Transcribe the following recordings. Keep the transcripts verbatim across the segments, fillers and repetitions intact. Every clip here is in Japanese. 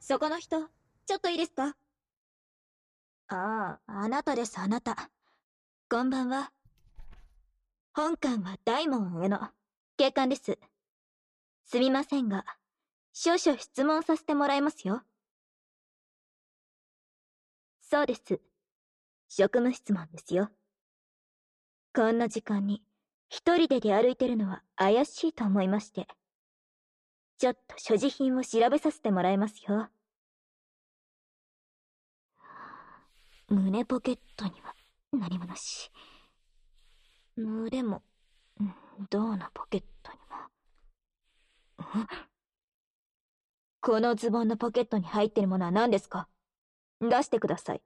そこの人、ちょっといいですか？ああ、あなたです、あなた。こんばんは。本館は大門への警官です。すみませんが、少々質問させてもらいますよ。そうです。職務質問ですよ。こんな時間に一人で出歩いてるのは怪しいと思いまして。ちょっと所持品を調べさせてもらいますよ。胸ポケットには何もなし。胸も、胴のポケットにも。このズボンのポケットに入ってるものは何ですか？出してください。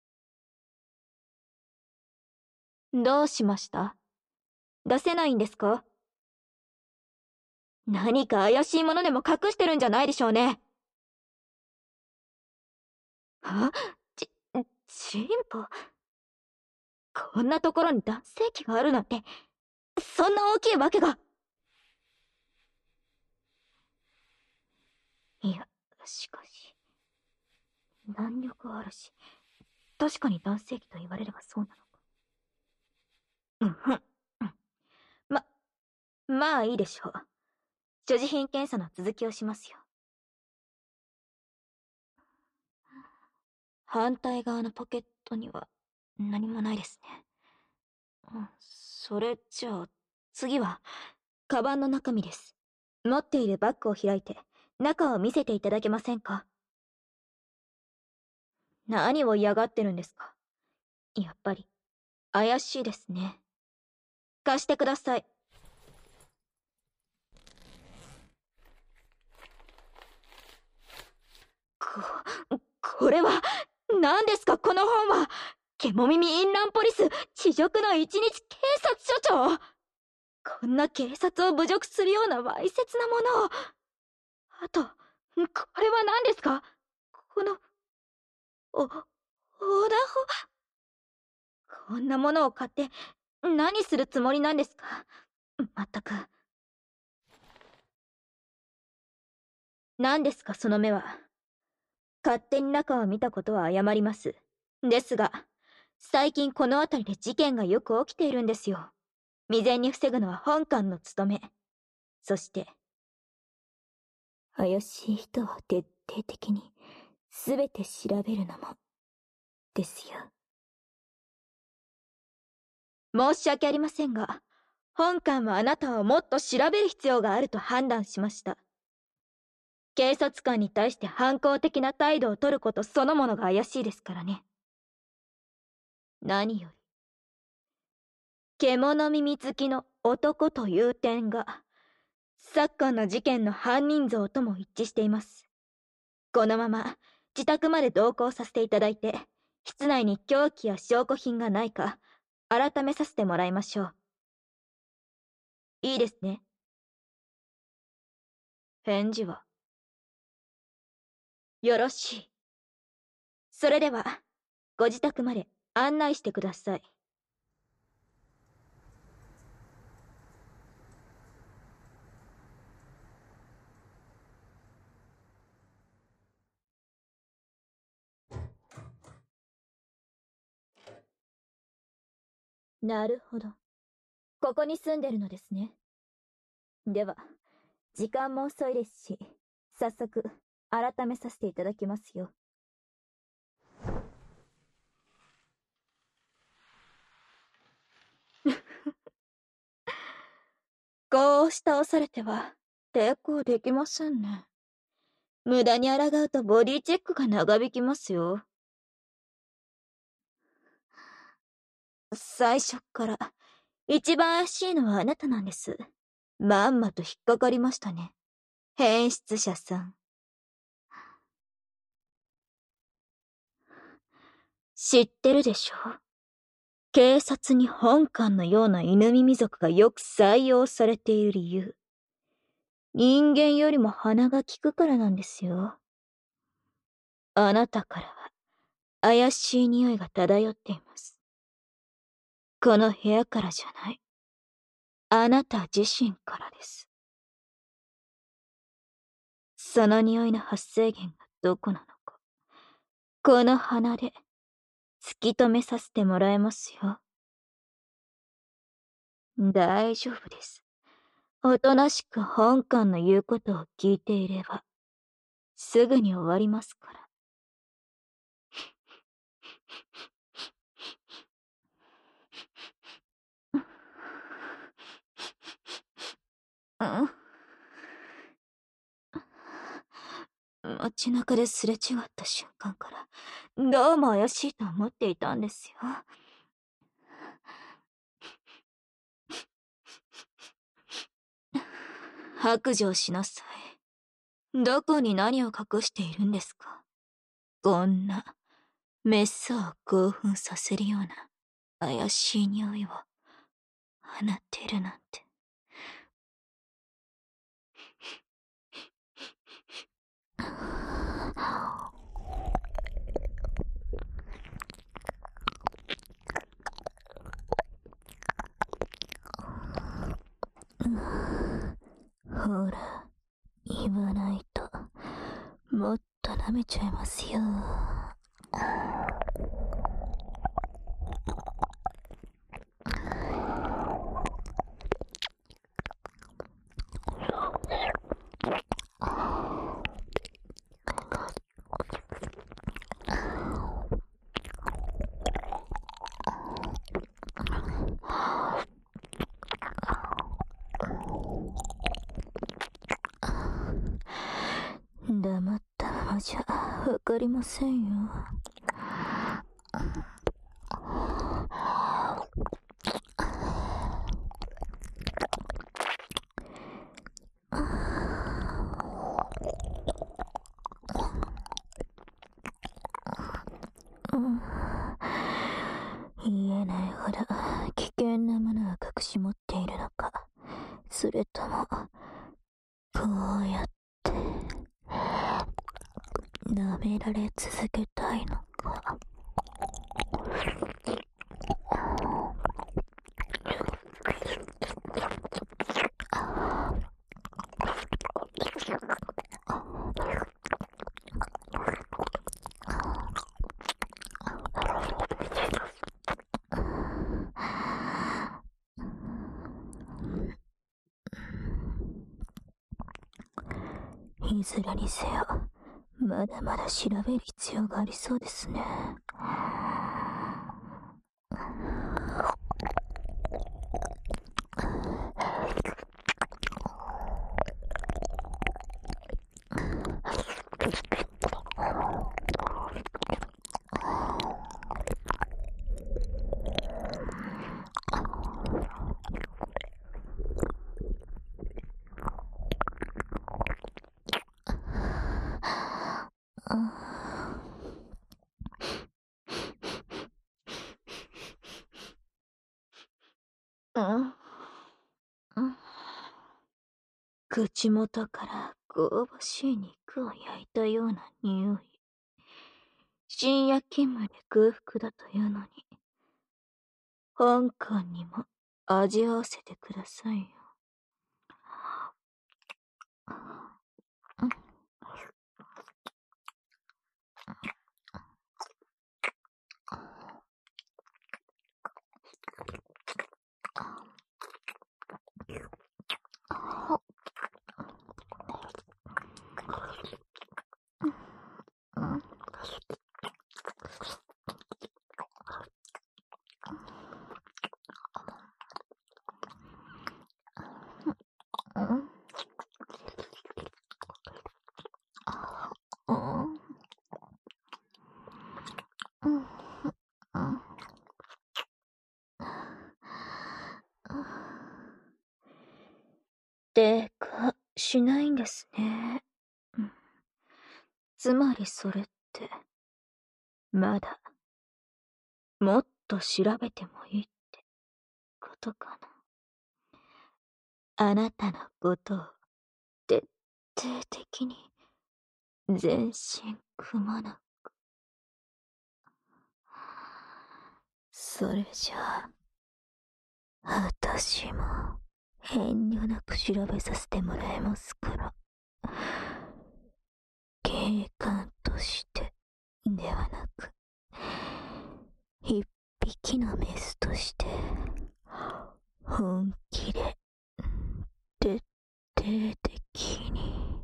どうしました？出せないんですか？何か怪しいものでも隠してるんじゃないでしょうね。は？ち、チンポ？こんなところに男性器があるなんて、そんな大きいわけが。いや、しかし、弾力はあるし、確かに男性器と言われればそうなのか。うんふん。ま、まあいいでしょう。所持品検査の続きをしますよ。反対側のポケットには何もないですね。うん、それじゃあ、次は、カバンの中身です。持っているバッグを開いて、中を見せていただけませんか？何を嫌がってるんですか？やっぱり、怪しいですね。貸してください。こ、これは、何ですかこの本は。獣耳インランポリス、地辱の一日警察署長。こんな警察を侮辱するようなわいせつなものを。あと、これは何ですか？この、お、横断歩。こんなものを買って何するつもりなんですか？まったく。何ですかその目は。勝手に中を見たことは謝ります。ですが、最近この辺りで事件がよく起きているんですよ。未然に防ぐのは本館の務め。そして、怪しい人を徹底的に全て調べるのも、ですよ。申し訳ありませんが、本館はあなたをもっと調べる必要があると判断しました。警察官に対して反抗的な態度を取ることそのものが怪しいですからね。何より、獣耳好きの男という点が、昨今の事件の犯人像とも一致しています。このまま、自宅まで同行させていただいて、室内に凶器や証拠品がないか、改めさせてもらいましょう。いいですね。返事は。よろしい。それでは、ご自宅まで案内してください。なるほど。ここに住んでるのですね。では、時間も遅いですし、早速、改めさせていただきますよ。こうして押されては、抵抗できませんね。無駄に抗うとボディチェックが長引きますよ。最初っから、一番怪しいのはあなたなんです。まんまと引っかかりましたね。変質者さん。知ってるでしょ？警察に本館のような犬耳族がよく採用されている理由。人間よりも鼻が利くからなんですよ。あなたからは怪しい匂いが漂っています。この部屋からじゃない。あなた自身からです。その匂いの発生源がどこなのか、この鼻で突き止めさせてもらいますよ。大丈夫です。おとなしく本官の言うことを聞いていれば、すぐに終わりますから。街中ですれ違った瞬間からどうも怪しいと思っていたんですよ。白状しなさい。どこに何を隠しているんですか？こんなメッサを興奮させるような怪しい匂いを放っているなんて。ほら、言わないともっと舐めちゃいますよ。黙ったままじゃわかりませんよ。言えないほど危険なものを隠し持っているのか、それともこうやって舐められ続けたいのか。いずれにせよ、まだまだ調べる必要がありそうですね。口元から香ばしい肉を焼いたような匂い。深夜勤務で空腹だというのに、香港にも味わわせてくださいよ。でかしないんですね。つまりそれってまだもっと調べてもいいってことかな。あなたのことを徹底的に全身くまなく。それじゃあ私も遠慮なく調べさせてもらいますから、警官としてではなく、一匹のメスとして本気で徹底的に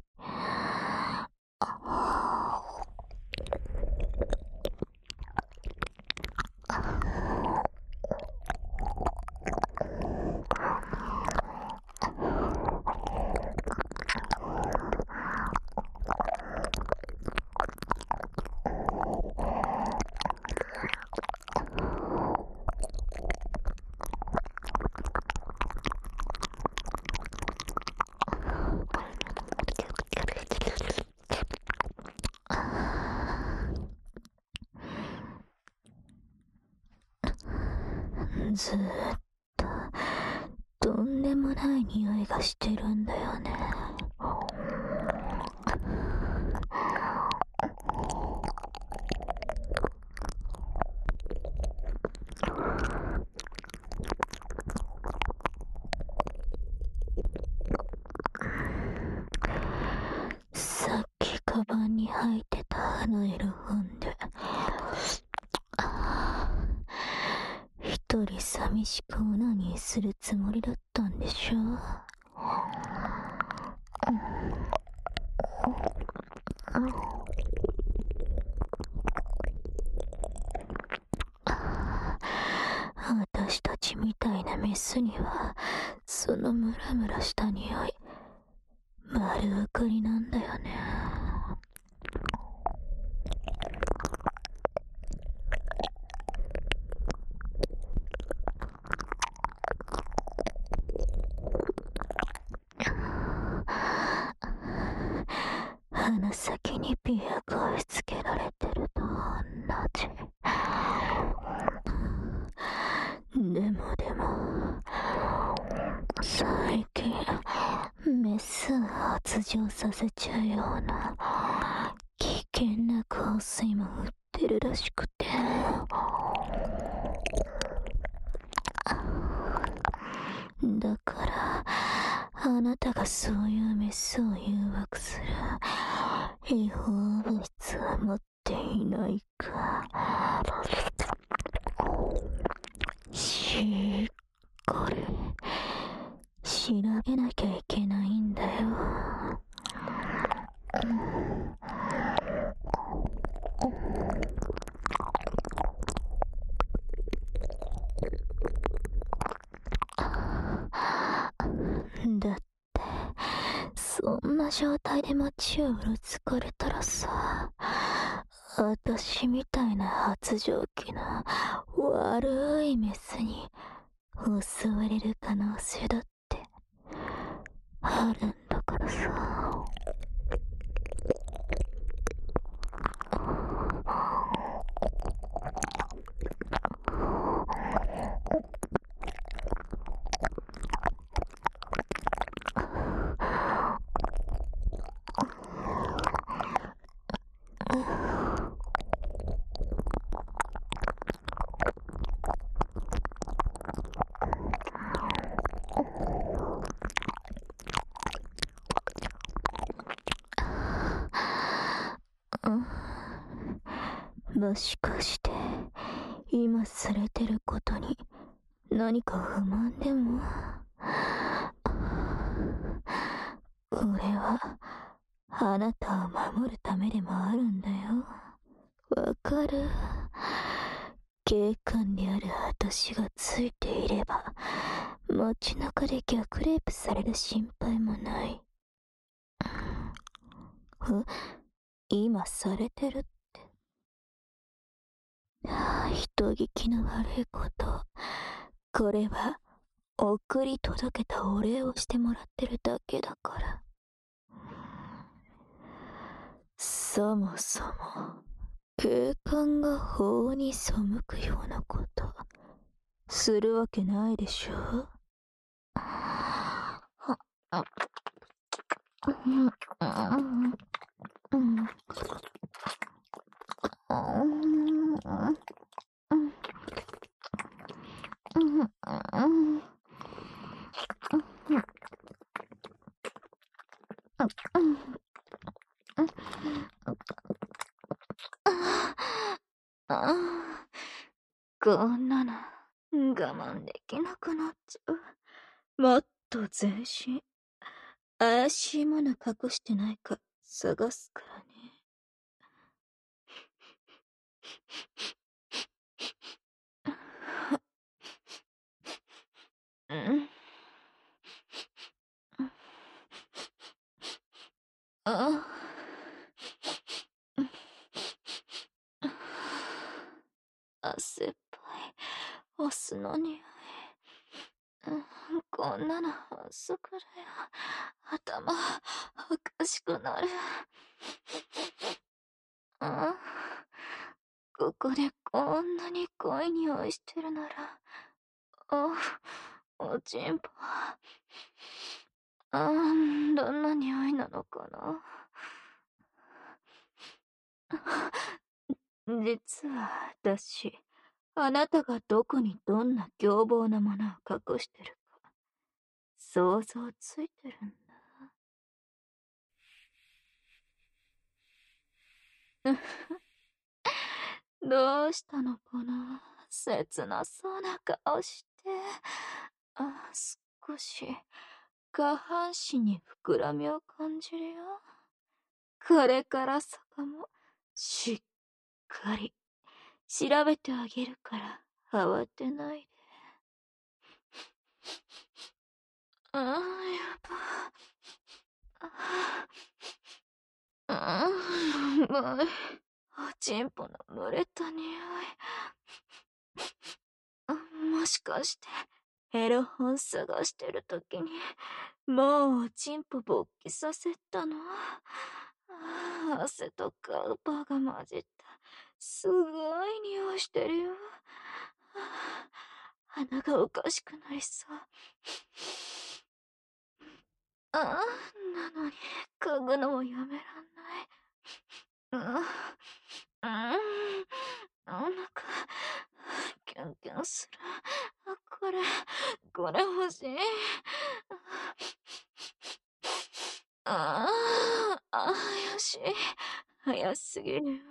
ずーっととんでもない匂いがしてるんだよね。さっきカバンに入ってたあのエロ本で一人寂しくオナニーするつもりだったんでしょ。私たちみたいなメスにはそのムラムラした匂い丸分かりなんだよね。鼻先にピアが押し付けられてると同じ。でもでも最近メスを発情させちゃうような危険な香水も売ってるらしくて、だからあなたがそういうメスを誘惑する違法物質を持っていないかしっかり調べなきゃいけないんだよ。だってそんな状態で街をうろつかれたらさ、私みたいな発情期の悪いメスに襲われる可能性だってあるんだからさ。もしかして今されてることに何か不満でも。これはあなたを守るためでもあるんだよ。わかる？警官である私がついていれば街中で逆レイプされる心配もない。え、今されてるって。人聞きの悪いこと。これは送り届けたお礼をしてもらってるだけだから。そもそも警官が法に背くようなことするわけないでしょ。 ああ、こんなの我慢できなくなっちゃう。もっと全身、怪しいもの隠してないか探すからね。うん。ああ、汗っぱい。オスの匂い。うん、こんなの遅くだよ。頭、おかしくなる。うん。ここでこんなに濃い匂いしてるなら、あ、おちんぽ。あー、どんな匂いなのかな。実は私、あなたがどこにどんな凶暴なものを隠してるか、想像ついてるんだ。どうしたのかな、切なそうな顔して。あ、少し、下半身に膨らみを感じるよ。これから坂も、しっかり、調べてあげるから、慌てないで。ああ、やば。ああ、うまい。おちんぽの蒸れた匂い。あ、もしかして、エロ本探してるときに、もうおちんぽ勃起させたの。ああ、汗とカウパーが混じった。すごい匂いしてるよ。ああ、鼻がおかしくなりそう。ああ、なのに、嗅ぐのもやめらんない。うん、うん、なんか、キュンキュンする。これ、これ欲しい。ああ、ああ、よし。早すぎるよ。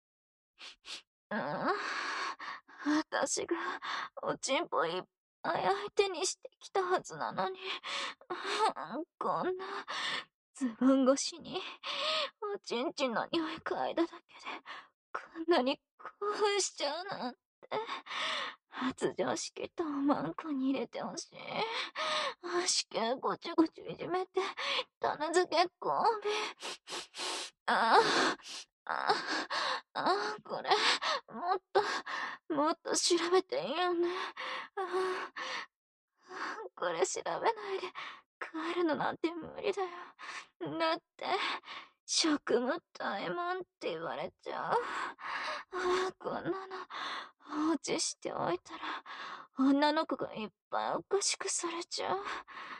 ああ、私がおちんぽいっぱい相手にしてきたはずなのに、こんなズボン越しにおちんちんの匂い嗅いだだけでこんなに興奮しちゃうなんて。発情式とマンコに入れてほしい。子宮ごちゅごちゅいじめて種付け交尾。ああ、ああ、ああ、これ、もっと、もっと調べていいよね。ああ、これ調べないで帰るのなんて無理だよ。だって、職務怠慢って言われちゃう。ああ、こんなの放置しておいたら、女の子がいっぱいおかしくされちゃう。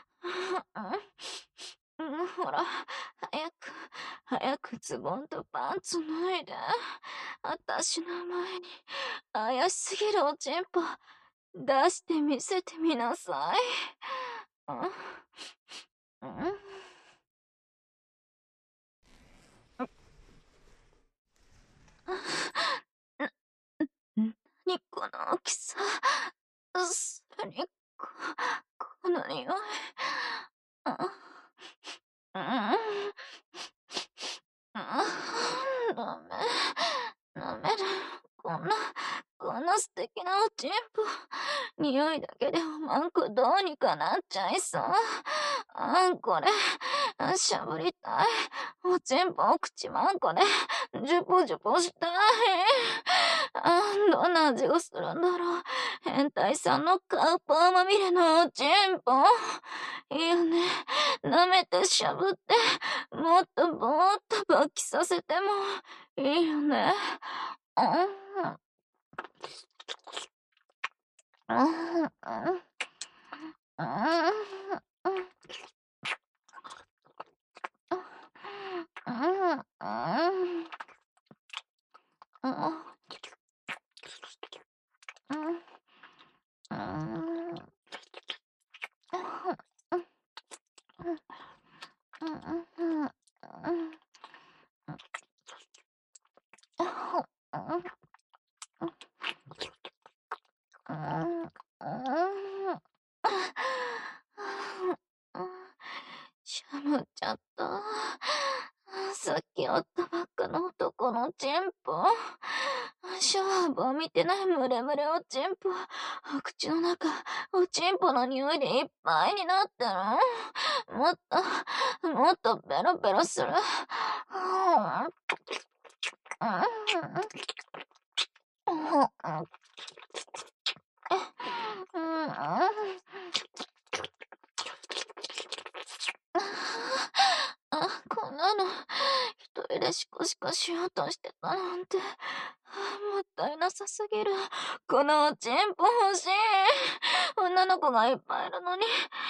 うん、ほら、早く、早くズボンとパンツ脱いで。あたしの前に、怪しすぎるおちんぽ、出してみせてみなさい。うん、うん。な、にこの大きさ。それに、こ、この匂い。あ、うん。あ、ダメ。ダメだ。こんな、こんな素敵なおちんぽ。匂いだけでおまんこどうにかなっちゃいそう。あんこれ、しゃぶりたい。おちんぽお口まんこで、ジュポジュポしたい。あ、どんな味がするんだろう。変態さんのカウパーまみれのおちんぽ。いいよね。舐めてしゃぶって、もっとぼーっと勃起させてもいいよね。うん。うん。うん。うん。うん。うん。うん。うん。うん。 酔ったばっかの男のチンポ。シャワー浴びてないムレムレおチンポ。口の中、おチンポの匂いでいっぱいになってる。もっと、もっとペロペロする。あ、こんなの、一人でシコシコしようとしてたなんて、もったいなさすぎる。このおチンポ欲しい。女の子がいっぱいいるのに。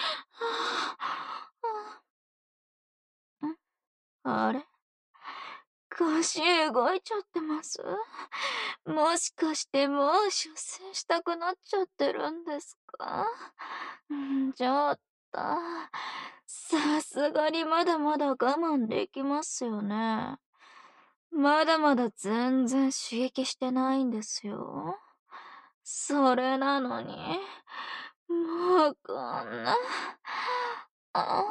あれ？腰動いちゃってます？もしかしてもう出世したくなっちゃってるんですか？んちょっと、さすがにまだまだ我慢できますよね。まだまだ全然刺激してないんですよ。それなのに、もうこんな、あ、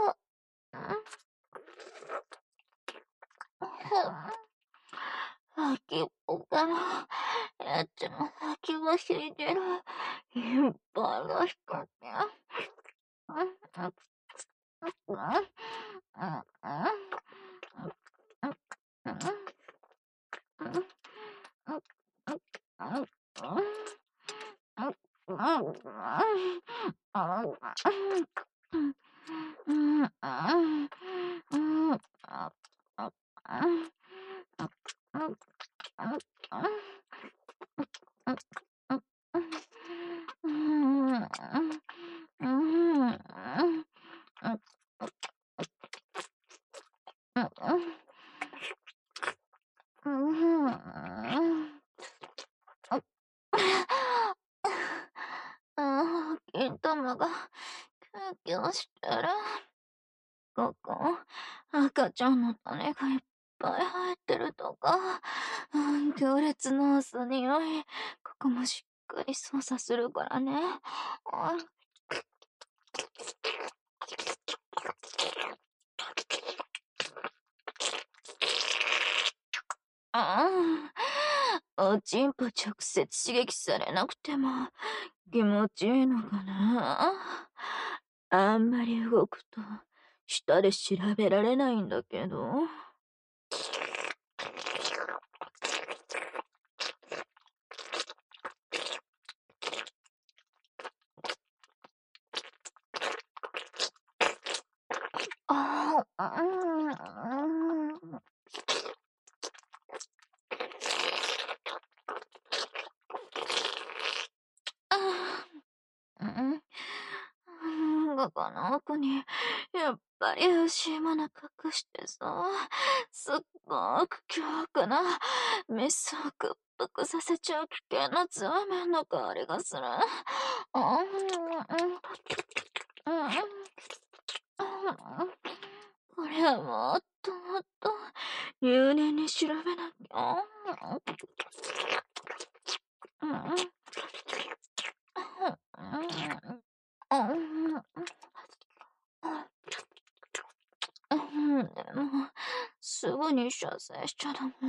先っぽからエッチの先が引いてる。いっぱいが光って。金玉がキュンキュンしてる。ここ、赤ちゃんの種がいっぱい入ってるとか、うん、強烈なお酢匂い。ここもしっかり操作するからね。ああ、おちんぽ直接刺激されなくても気持ちいいのかな。あんまり動くと舌で調べられないんだけど。ああ、うん。ここの奥に、やっぱり欲しいもの隠してさ、すっごく強力な、メスを屈服させちゃう危険な強めの香りがする。これはもっともっと入念に調べなきゃ。でも、すぐに射精しちゃダメ。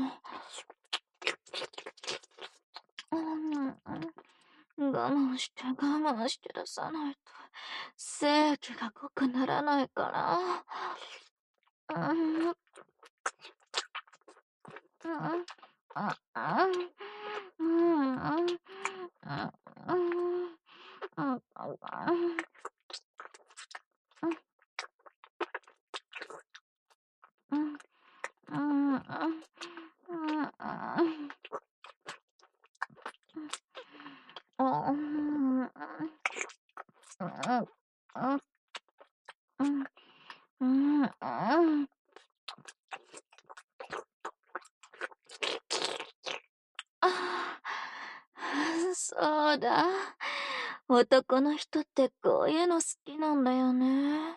我慢して我慢して出さないと、精液が濃くならないから。そうだ。男の人ってこういうの好きなんだよね。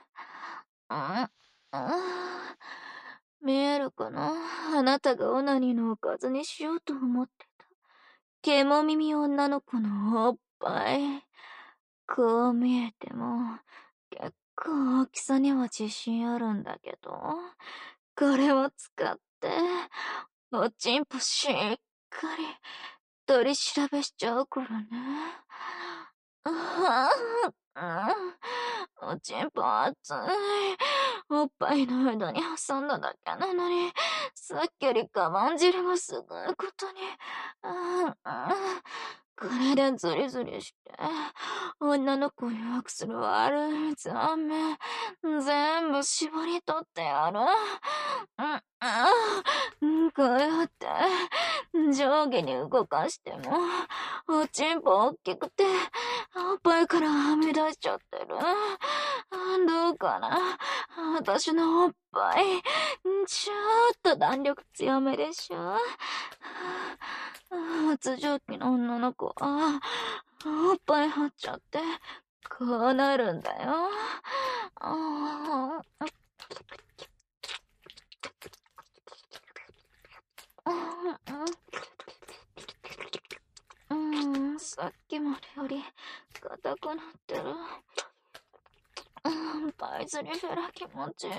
見えるかな、あなたがオナニーのおかずにしようと思ってた。ケモ耳女の子のおっぱい。こう見えても、結構大きさには自信あるんだけど、これを使ってて、おちんぽしっかり取り調べしちゃうからね。ああ、うん、おちんぽ熱い。おっぱいの間に挟んだだけなのに、さっきより我慢汁がすごいことに。うん、うん、これでズリズリして、女の子を弱くする悪い残面、全部絞り取ってやる。うん、うん、こうやって、上下に動かしても、おちんぽ大きくて、おっぱいからはみ出しちゃってる。どうかな、私のおっぱい、ちょっと弾力強めでしょ。発情期の女の子は、おっぱい張っちゃって、こうなるんだよ。うん、さっきまでより硬くなってる。うん、パイズリフェラ気持ちいい。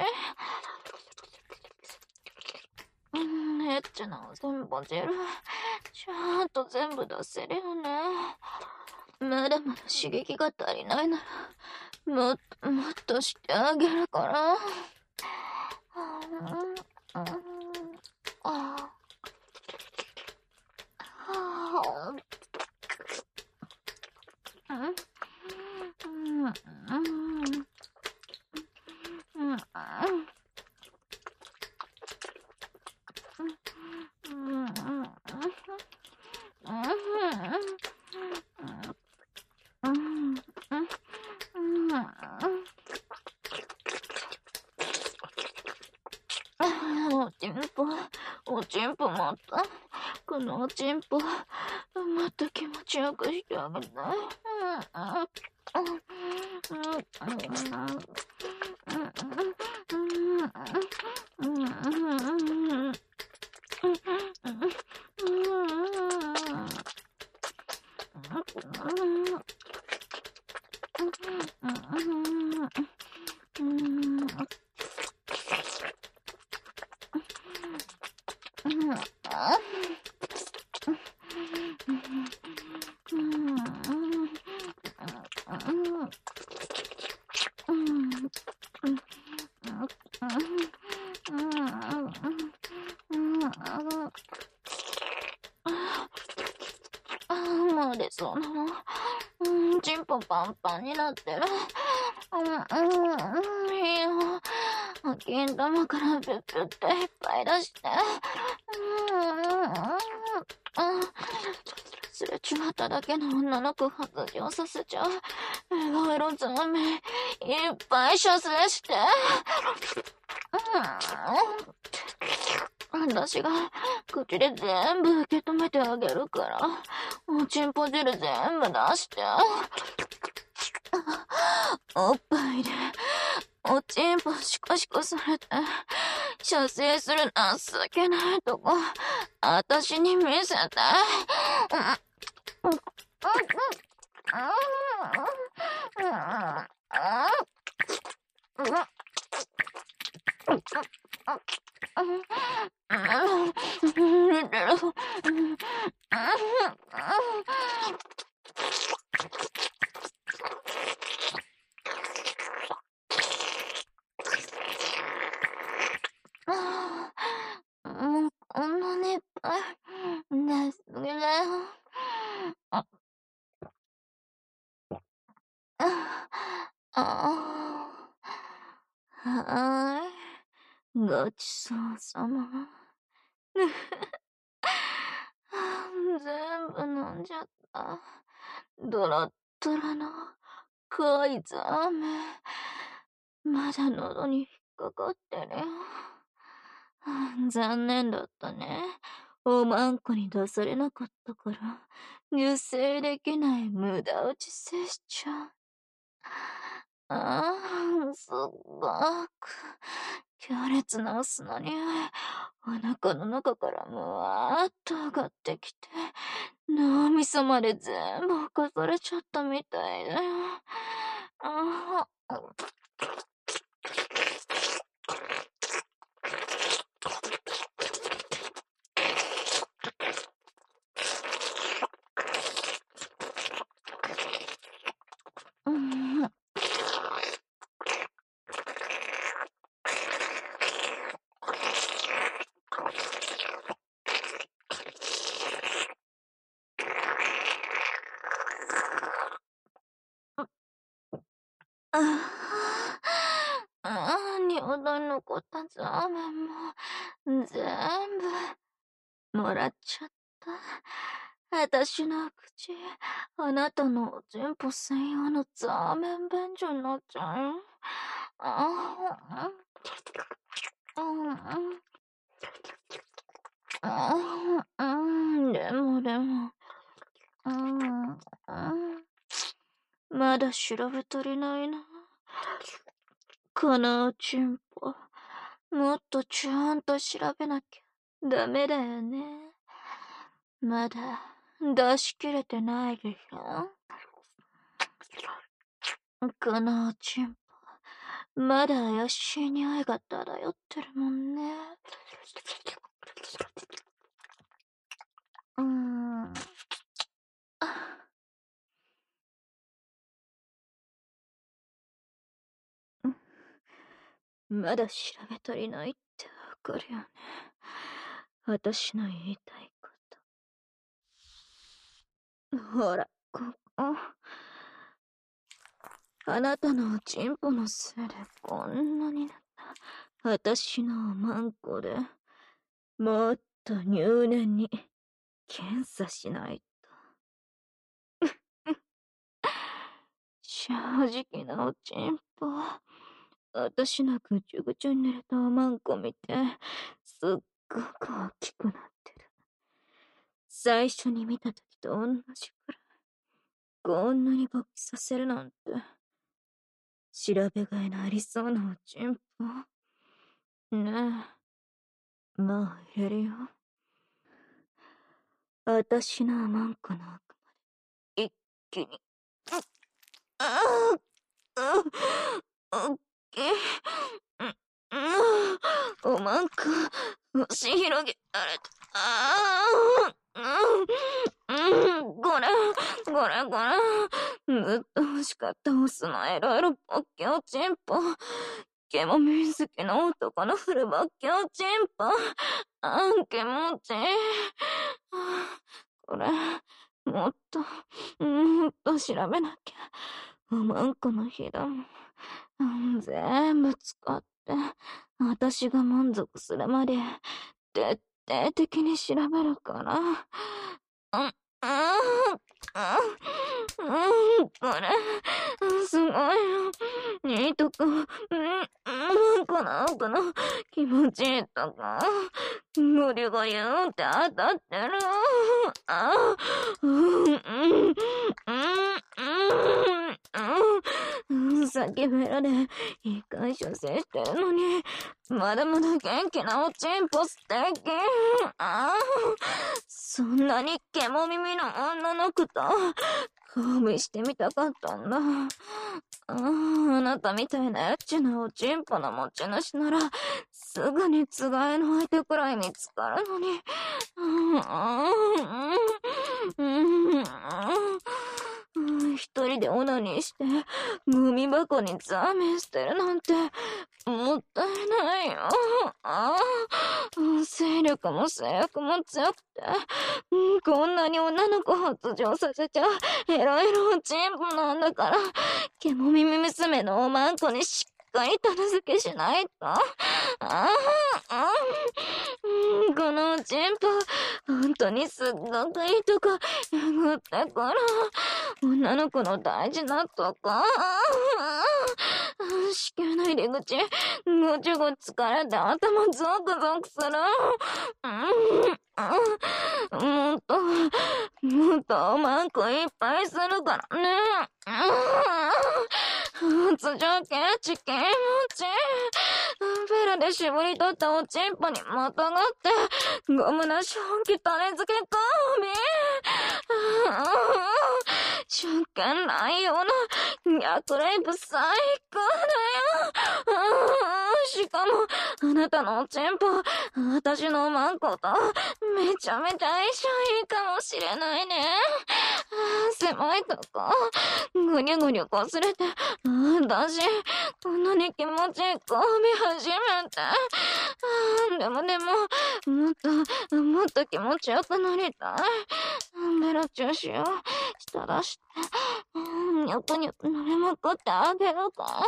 うん、エッチなおせんぼ汁、ちゃんと全部出せるよね。まだまだ刺激が足りないなら、もっともっとしてあげるから。うん、うん、ああ、うん、うん、うん、うん、うん、おちんぽ、おちんぽもっと、このおちんぽ、もっと気持ちよくしてあげて。もう出そうなの。うん、チンポパンパンになってる。うん、うん、いいよ。金玉からピュッピュっていっぱい出して。うん、うん、うん。すれ違っただけの女の子発情させちゃう。いろいろ残念。いっぱい射精して。うん。私が口で全部受け止めてあげるから、おちんぽ汁全部出して。おっぱいで、おちんぽシコシコされて、射精する情けないとこ、あたしに見せて。うん、うん、うん、うん、うん、うん、もうこんなにいっぱい出すぎだよ。ああ、はーい、ごちそうさま。全部飲んじゃった。ドロッドロの濃いザーメン。まだ喉に引っかかってるよ。残念だったね。おまんこに出されなかったから、受精できない無駄打ち接種。ああ、すっごく強烈な砂にお腹の中からむわーっと上がってきて、脳みそまで全部浮かされちゃったみたいだよ。ああ。 ああ、尿道に残ったザーメンも全部もらっちゃった。私の口、あなたのチンポ専用のザーメン便所になっちゃう。ああ、うん、うん、うん、でもでも、うん、うん、まだ調べ足りないな。このチンポ、もっとちゃんと調べなきゃダメだよね。まだ出し切れてないでしょ。このチンポ、まだ怪しい匂いが漂ってるもんね。うーん。まだ調べ足りないってわかるよね。私の言いたいこと。ほら、ここ。あなたのチンポのせいでこんなになった。私のマンコで、もっと入念に検査しないと。正直なおちんぽ。私のぐちゅぐちゅに寝れたおまんこ見て、すっごく大きくなってる。最初に見た時と同じくらい。こんなに勃起させるなんて。調べがいのありそうなおちんぽ。ねえ。もう入れるよ。私のおまんこの奥まで。一気に。ああ、おっきい。おまんこ、押し広げられた。ああ、うん、これ、これ、これ。ずっと欲しかったオスのエロエロポッキョチンポ。ケモミ好きの男のフルバッキョチンポ。あん、気持ちいい。これ、もっと、もっと調べなきゃ。おまんこのひだもん。全部使って、私が満足するまで、徹底的に調べるから。うん、うん、うん、これ、すごいよ。いいとこ、うん、うん、この奥の気持ちいいとこ、ゴリゴリューって当たってる。あ、うん、うん、うん、うん、うん、さっきフェラで一回出世してるのに、まだまだ元気なおちんぽ素敵。ああ、そんなにケモ耳の女の子と交尾してみたかったんだ。ああ、あなたみたいなエッチなおちんぽの持ち主なら、すぐにつがいの相手くらい見つかるのに。うん、うん、うん、一人でオナニーして、ゴミ箱にザーメン捨てるなんて、もったいないよ。ああ、勢力も性欲も強くて、こんなに女の子を発情させちゃうエロエロチンポなんだから、ケモ耳娘のおまんこにしっかり種付けしないと。ああ、うん、このチンポ、本当にすっごくいいとこ、やぐってから、女の子の大事なとこ、子宮の入り口、ごちゅごち疲れて頭ゾクゾクする。うん、もっと、もっとおまんこいっぱいするからね。発情系チ気持ちいい。フェラで絞り取ったおちんぽにまたがって、ゴムなし本気種付けコンビ。出荷ないような逆レイプ最高だよ。しかも、あなたのおちんぽ、私のマンコと、めちゃめちゃ相性いいかもしれないね。狭いとこ、ぐにゅぐにゅ擦れて、私、こんなに気持ちいいこう見始めて。でもでも、もっと、もっと気持ちよくなりたい。ベロチューしよう。したらして。 にゃくにゃく舐めまくってあげるか。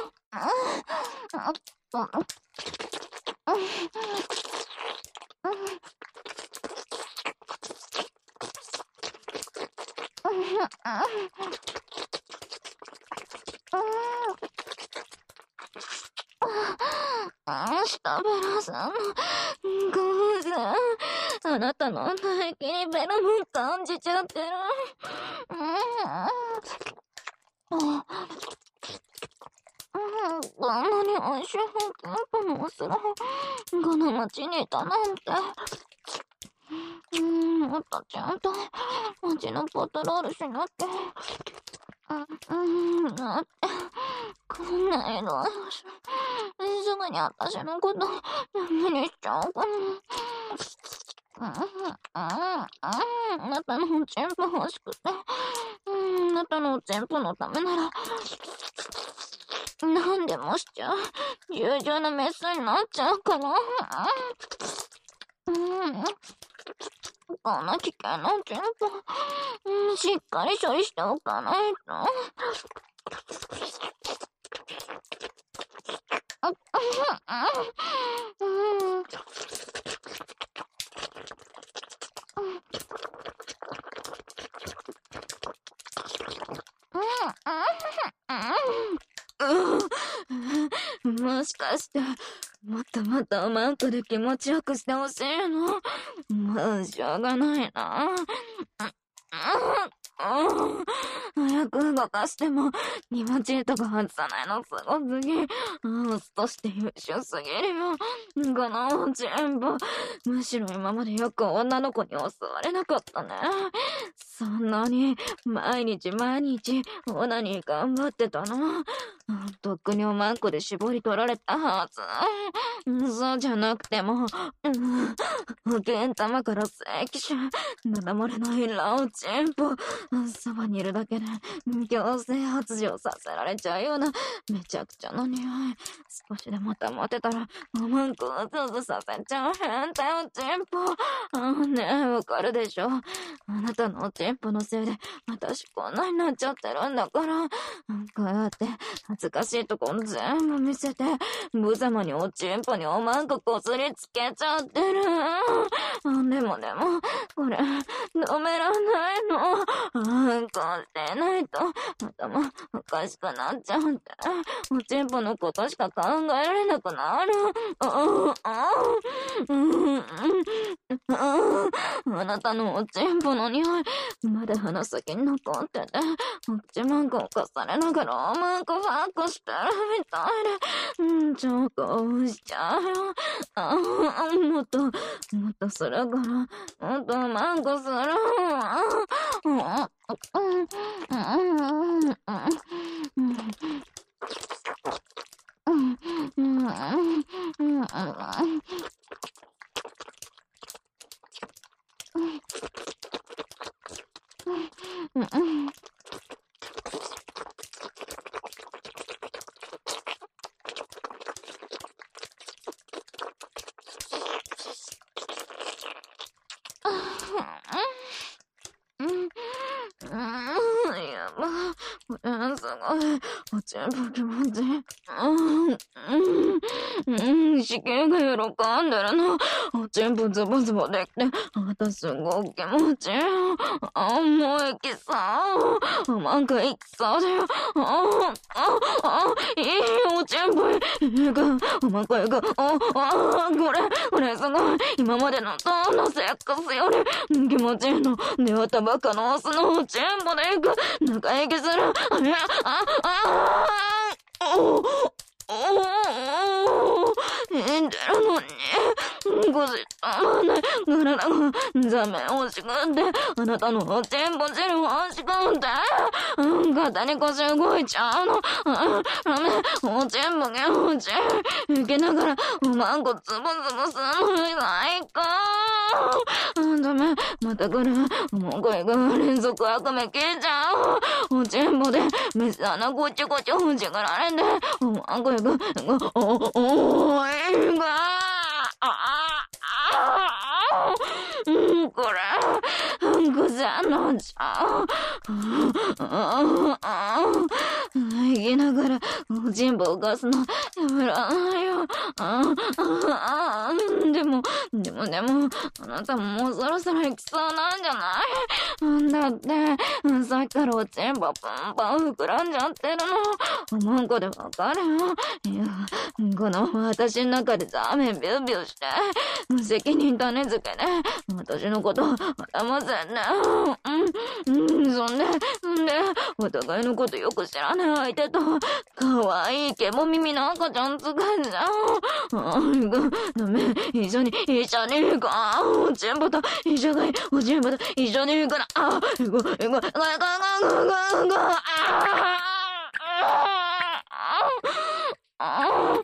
下ベロさんの偶然、あなたの唾液にベロも感じちゃってる。こんなに美味しいケンポのおすらこの町にいたなんて。うん、もっとちゃんと街のパトロールしなきゃ。うん、だって、こんな色すぐに私のことダメにしちゃうかも。うん、うん、うん、あなたのおちんぽ欲しくて、うん、あなたのおちんぽのためなら、何でもしちゃう。従順なメスになっちゃうから。うん。こんな危険なチンポ、うん、しっかり処理しておかないと。もしかして、もっともっとおまんこで気持ちよくしてほしいの？もうしょうがないな。早く動かしても、気持ちいいとこ外さないのすごすぎ。オスとして優秀すぎるよ。この全部、むしろ今までよく女の子に襲われなかったね。そんなに、毎日毎日、オナニー頑張ってたの。とっくにおまんこで絞り取られたはず。そうじゃなくても、保健玉から正規者、なだ漏れのイラをチンポ、そばにいるだけで強制発情させられちゃうようなめちゃくちゃな匂い。少しでも保てたらおまんこをズズさせちゃう変態おチンポ。あねえ、わかるでしょ。あなたのおチンポのせいで私こんなになっちゃってるんだから。こうやって恥ずかしいとこ全部見せて無様におチンポにおまんここすりつけちゃってる。でもでもこれ止めらんないの。こうしてないと頭おかしくなっちゃうって。おちんぽのことしか考えられなくなる。あなたのおちんぽの匂いまだ鼻先に残ってて、お口まんこをかされながらおまんこファックしてるみたいで、うん、超興奮しちゃうよ。あもっともっとするからもっとおまんこする。おちんぽ気持ちいい。うん、子宮が喜んでるの。おちんぽズボズボできて、私すごく気持ちいい。あ、もう行きそう。おまんこ行きそうだよ。あ、あ、あ、いいおちんぽ行く。おまんこ行く。あ、あ、これ、これすごい。今までのどんなセックスより気持ちいいの。出会ったばっかのオスのおちんぽで行く。仲息する。あ、あ、あ、おおおお変でるのに、ごじたまね、体がザメ欲しくて、あなたのおちんぽ汁欲しくて、肩に腰動いちゃうの。ダメ、おちんぽが欲しい。受けながら、おまんこつぶつぶするのに最高。ダメ、また来る。もうこれが連続赤目消えちゃう。おちんぽで、メス穴ごちょごちょほじくられて、おまんこ行く。お、お、お、いが、あ、あ、あ、 うん、これ、うんこせんのじゃ。生きながら、人望を犯すの、やめらないよ。でも、でもでも、あなたももうそろそろ行きそうなんじゃない？だって、さっきからおちんぽパンパン膨らんじゃってるの。文句でわかるよ。いや、この私の中でザーメンビュービューして、無責任種付けで、私のことあませんね。うん、うん、そんで、そんで、お互いのことよく知らない相手と、かわいいケモ耳の赤ちゃんつかんじゃん。あ、行く、ダメ、一緒に、一緒に行こう。おちんぽと一緒がいい、おちんぽと一緒に行くな。あ、行こう、行こう、行こう、行こう、行こう、行こう、ああ、あ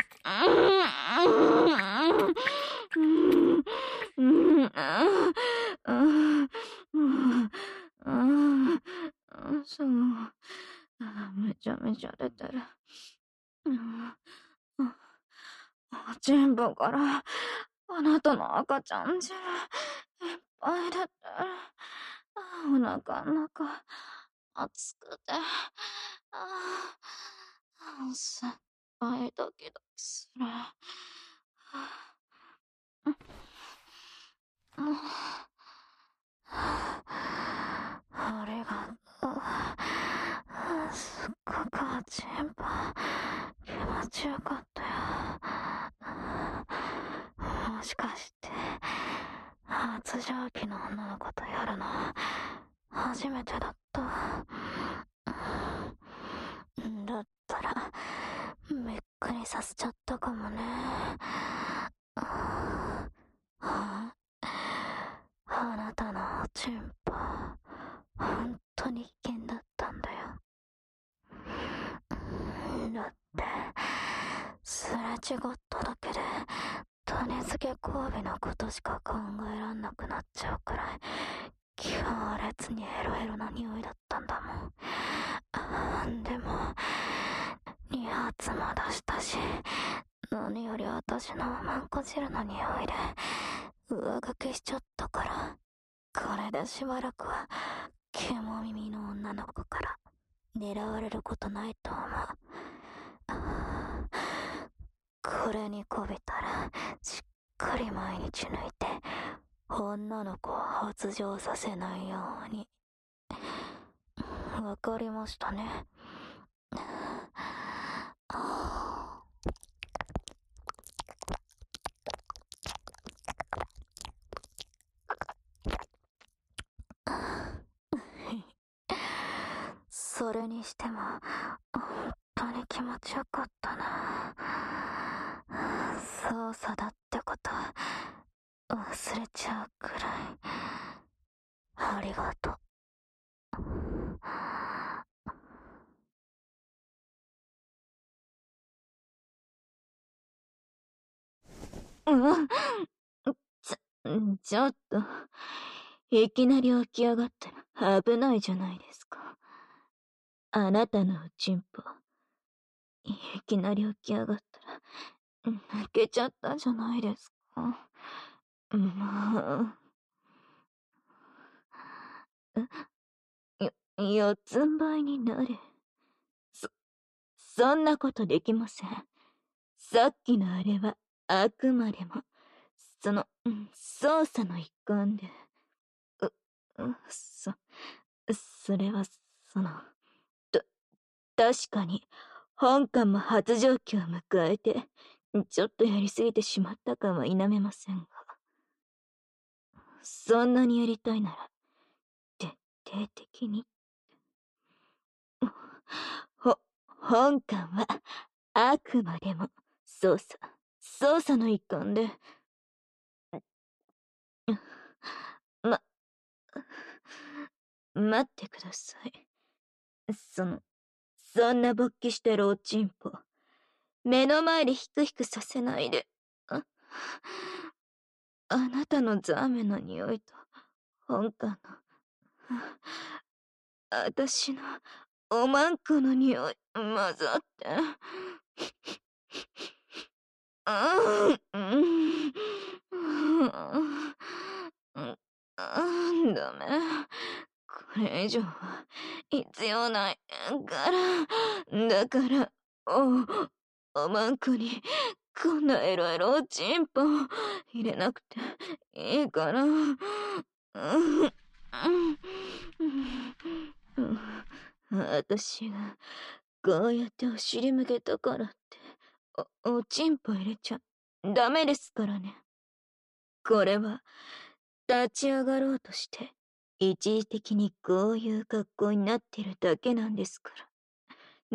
そう。めちゃめちゃ出てる。おちんぽからあなたの赤ちゃん汁いっぱい出てる。お腹の中熱くて、すっごいドキドキする。ありがとう。すっごくおちんぽ気持ちよかったよ。もしかして発情期の女の子とやるの初めてだった。だったらびっくりさせちゃったかもね。あなたのおちんぽ本当に危険だったんだよ。だってすれ違っただけで種付け交尾のことしか考えらんなくなっちゃうくらい強烈にヘロヘロな匂いだったんだもん。あでもに発も出したし、何より私のマンコ汁の匂いで上書きしちゃったから、これでしばらくはケモ耳の女の子から狙われることないと思う。これにこびたらしっかり毎日抜いて女の子を発情させないように。わかりましたね。それにしても本当に気持ちよかったな。操作だってこと忘れちゃうくらいありがとう。うん、ちょ、ちょっといきなり起き上がったら危ないじゃないですか。あなたのおちんぽいきなり起き上がったら抜けちゃったじゃないですか。まあ、よ、四つん這いになれ。そ、そんなことできません。さっきのあれは、あくまでも、その、操作の一環で。う、う、そ、それは、その、た、確かに、本館も発情期を迎えて、ちょっとやりすぎてしまったかは否めませんが。そんなにやりたいなら、徹底的に。ほ、本館は、あくまでも、操作、操作の一環で。ま、待ってください。その、そんな勃起してるおちんぽ、目の前でヒクヒクさせないで。あ、あなたのザーメンの匂いと、本館の、あたしの、おまんこの匂い、混ざって。うん、うん、 うん、うん、ダメ。これ以上は必要ないから。だから、お、おまんこに、こんなエロエロおちんぽ入れなくていいから。うん、うん、うん。私が、こうやってお尻向けたからって、お、おちんぽ入れちゃ、ダメですからね。これは、立ち上がろうとして、一時的にこういう格好になってるだけなんですから。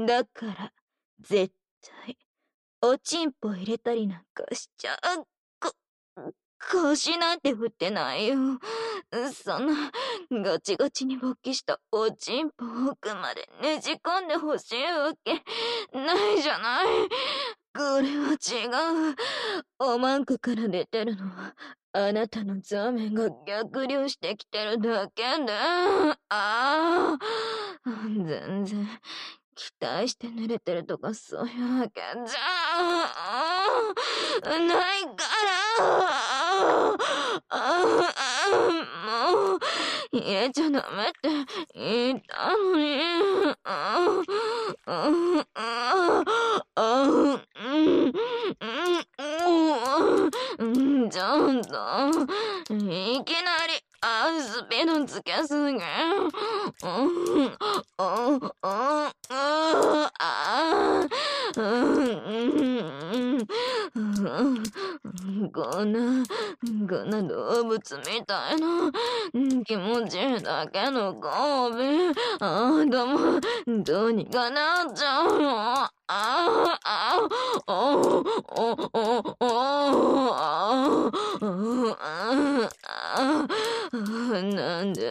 だから、絶対、おちんぽ入れたりなんかしちゃ、こ、腰なんて振ってないよ。そんな、ガチガチに勃起したおちんぽを奥までねじ込んでほしいわけ、ないじゃない。これは違う。おまんこから出てるのは、あなたの座面が逆流してきてるだけで、ああ、全然、期待して濡れてるとかそういうわけじゃ、ないから、もう、入れちゃダメって言ったのに、うん、ちょっと、いきなり、あ、スピードつけすぎ。うん、うん、うん、あ、うん、うん、こんな、こんな動物みたいな、気持ちいいだけの交尾、あ、どうも、どうにかなっちゃうよ。ああ、あ、お、お、お、お、あ、あ、あ、なんで、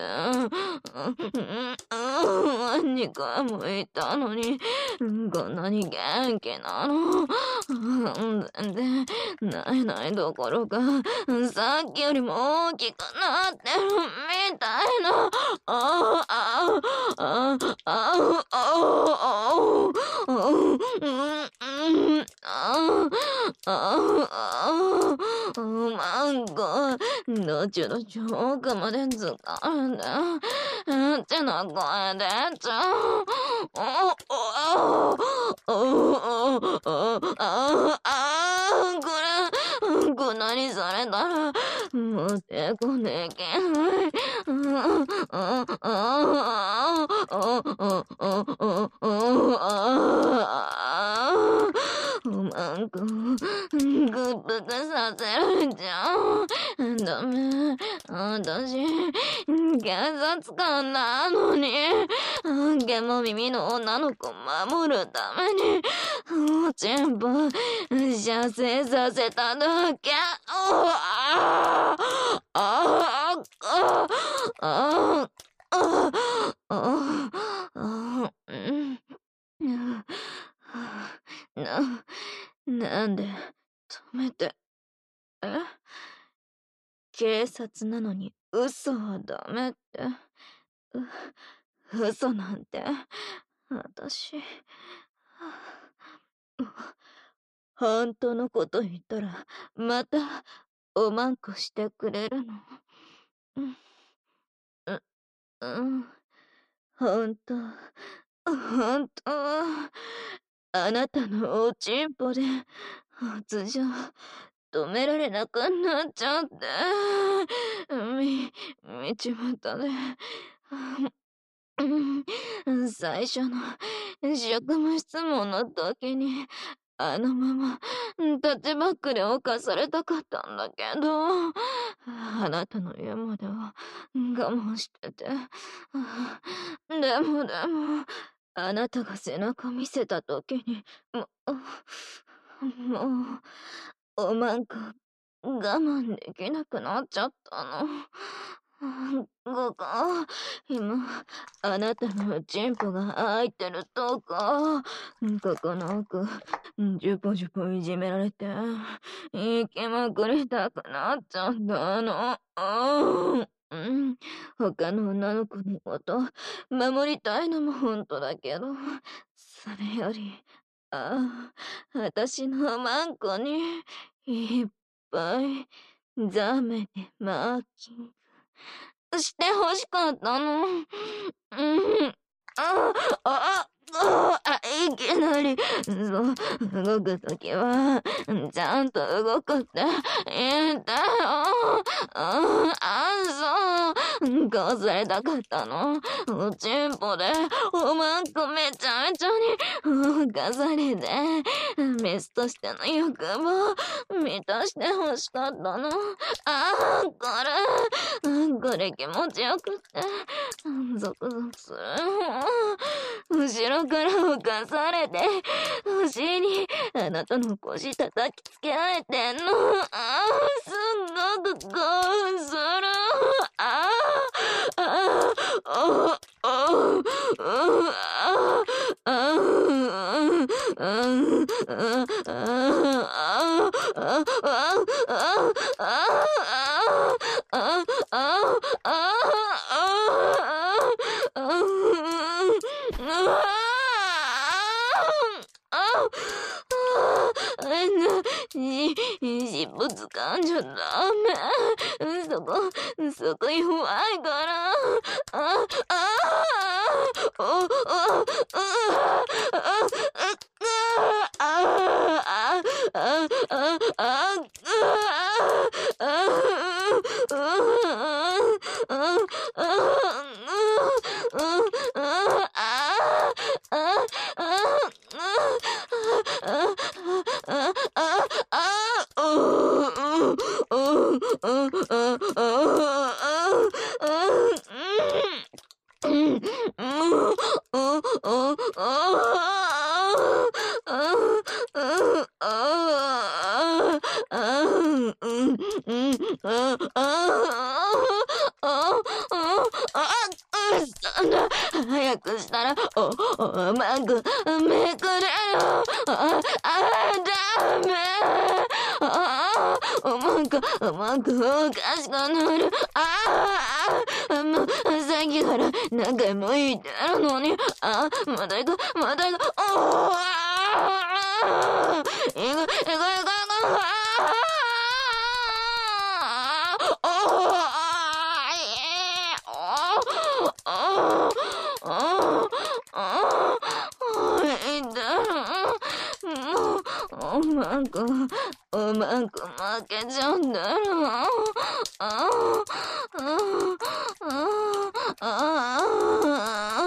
にかいも言ったのに、こんなに元気なの。全然、ないないどころか、さっきよりも大きくなってるみたいな。ああ、ああ、ああ、ああ、うん、うん、ああ、ああ、マンゴー、どっちどっち奥まで疲れんだ。ってな声でちゃう。お、お、お、お、お、ああ、これ、こんなにされたら、持ってこねけない。ああ、ああ、ああ、ああ、おまんこ、グップクさせられちゃう。ダメ。私、警察官なのに、毛も耳の女の子守るために、おちんぽ、射精させただけ。ああ、ああ、ああ、ああ、ああ、うん。な、なんで、止めて。え、警察なのに嘘はダメって。う、嘘なんて。私、本当のこと言ったら、また、おまんこしてくれるの。うん、う、うん、本当、本当、あなたのおちんぽで、突如、止められなくなっちゃって、み、道端で、最初の職務質問の時に、あのまま、タッチバックで犯されたかったんだけど、あなたの家までは我慢してて。でもでも、あなたが背中見せた時に、もう、もう、おまんこ、我慢できなくなっちゃったの。ここ、今、あなたのチンポが入ってるとこ、ここの奥、ジュポジュポいじめられて、行きまくりたくなっちゃったの。うん。他の女の子のこと、守りたいのも本当だけど、それより、ああ、私のマンコに、いっぱい、 ザメにマーキングしてほしかったの。うん。あ、あ、あ、あ、いきなり、そう、動くときは、ちゃんと動くって言ったよ。あ、あ、そう、こうされたかったの。おちんぽで、おまんこめちゃめちゃに、かされて、メスとしての欲望、満たしてほしかったの。あ、これ、これ気持ちよくって、ゾクゾクする。後ろから浮かされて、お尻にあなたの腰叩きつけられてんの。ああ、すっごく興奮する。ああ、ああ、ああ、ああ、ああ、尻尾掴んじゃダメ。そこ、そこ弱いから。あ、あ、お、お、う、あ、あ、あ、あ、あ、あ、あ、早くしたら、お、おまんく、めくれよ。あ、あ、ダメ。あ、おまんく、おまんく、おかしくなる。ああ、もう、さっきから何回も言ってるのに。あ、また行く、また行く。おー、あー、行く、行く、行く、行く。おまんこ、おまんこ負けちゃうんだろ。ああ、ああ、ああ、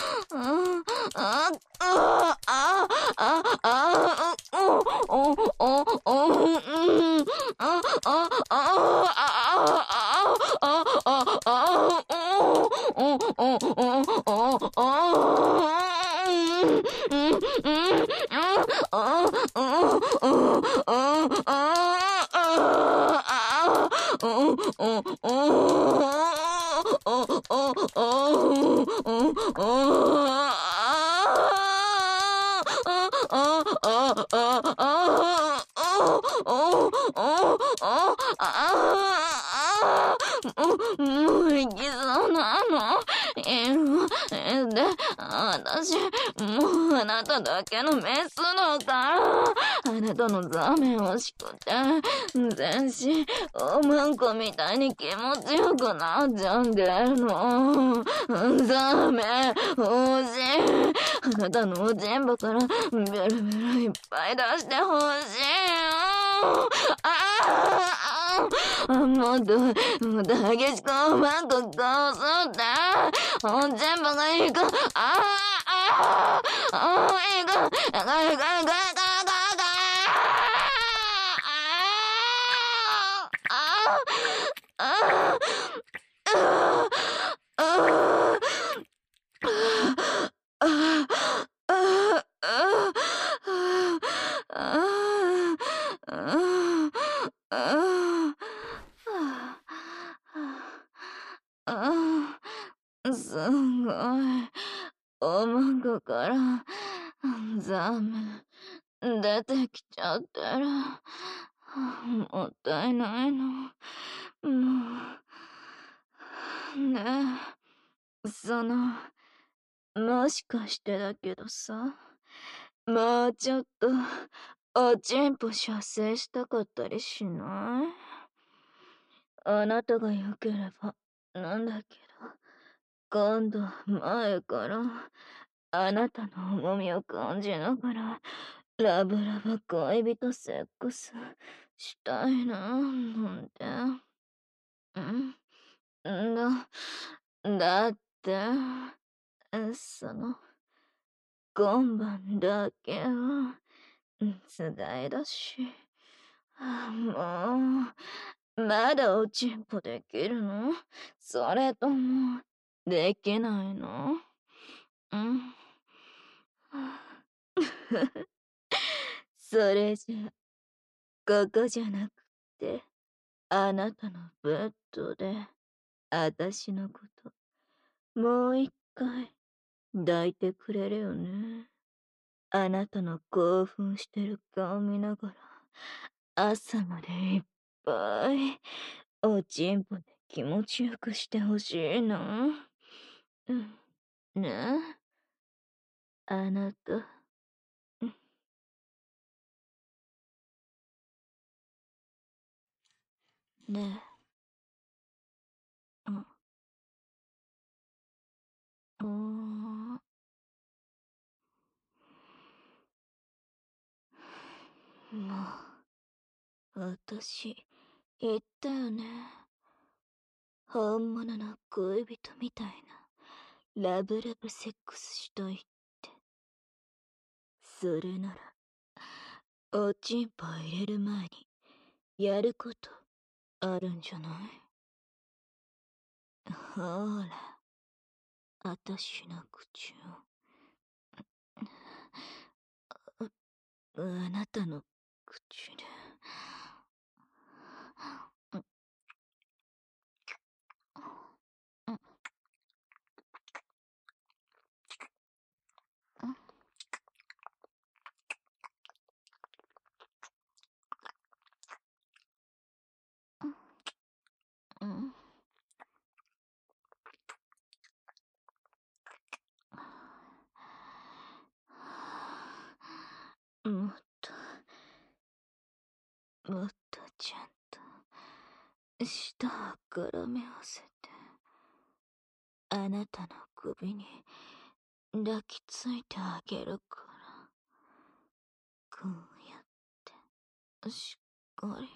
もう行きそうなの？ええ、で、私、もうあなただけのメスだから、あなたのザメ欲しくて、全身、おまんこみたいに気持ちよくなっちゃうんだの。ザメ、欲しい。あなたのおちんぽから、ベルベルいっぱい出して欲しいよ。ああ、もっと、もっと激しくおまんここすって、おちんぽがいいか、ああ、ああ、いいか、いいか、いいか、いいか、いいか、いいか、ああ、ああ、ああ、すごい。おまんこからザメ出てきちゃってる。もったいないの。もう。ねえ、その、もしかしてだけどさ、もうちょっと、おちんぽ射精したかったりしない？ あなたが良ければ、なんだけど、今度前から、あなたの重みを感じながら、ラブラブ恋人セックスしたいな、なんて。うん。だ、だって、その、今晩だけは、つがいだし。もう、まだおちんぽできるの？それとも、できないの？うん。それじゃ、ここじゃなくて、あなたのベッドで、あたしのこと、もう一回、抱いてくれるよね。あなたの興奮してる顔見ながら、朝までいっぱい、おちんぽで気持ちよくしてほしいな。うん。ねえ。あなた。うん。ねえ。うん。おー。もう、私、言ったよね。本物の恋人みたいな、ラブラブセックスしたいって。それなら、おちんぽ入れる前に、やること、あるんじゃない？ほーら、あたしの口を。あなたの口で。うん。もっと、もっとちゃんと、舌を絡め合わせて、あなたの首に抱きついてあげるから、こうやって、しっかり。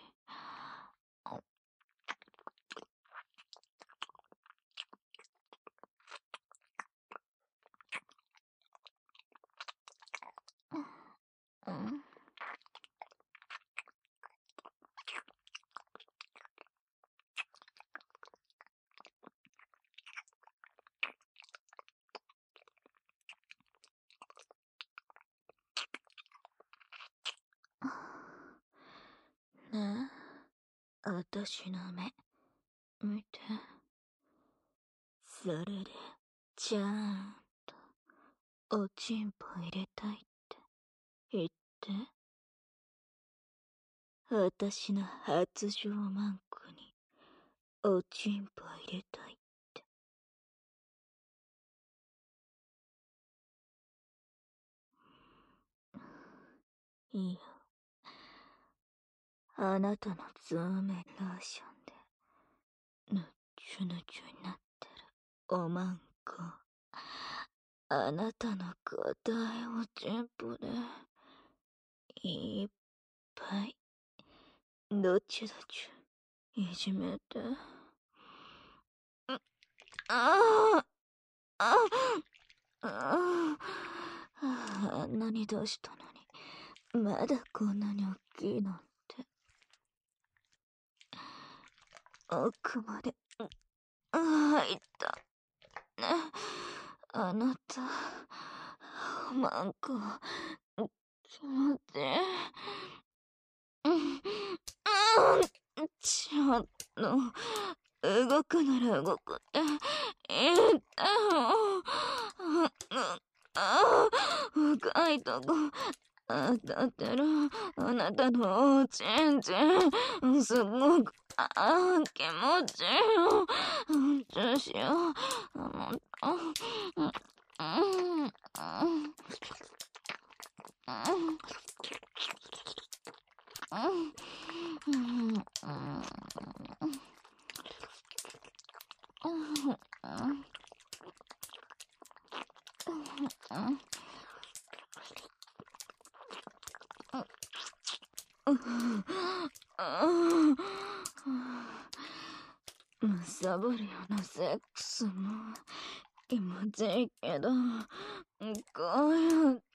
うん。ねえ、あたしの目、見て。それで、ちゃーんと、おちんぽ入れたいって言って。あたしの発情マンコに、おちんぽ入れたいって。いいよ。あなたのゾーメンローションで、ぬっちゅぬちゅになってるおまんこ。あなたの硬いおちんぽで、いっぱい、どっちどっち、いじめて。あああああんなに出したのに、まだこんなに大きいなんて。奥まで、入った。ね、あなた、マンコ、気持ちいい。うん、うん、ちょっと、動くなら動くって言ったよ。ああ、深いとこ、当たってる。あなたのおちんちん、すごく、ああ、気持ちいいよ。チューしよう。もっと、うん、うん、うん、うん、うん、うん。 むさぼるようなセックスも気持ちいいけど、こうやって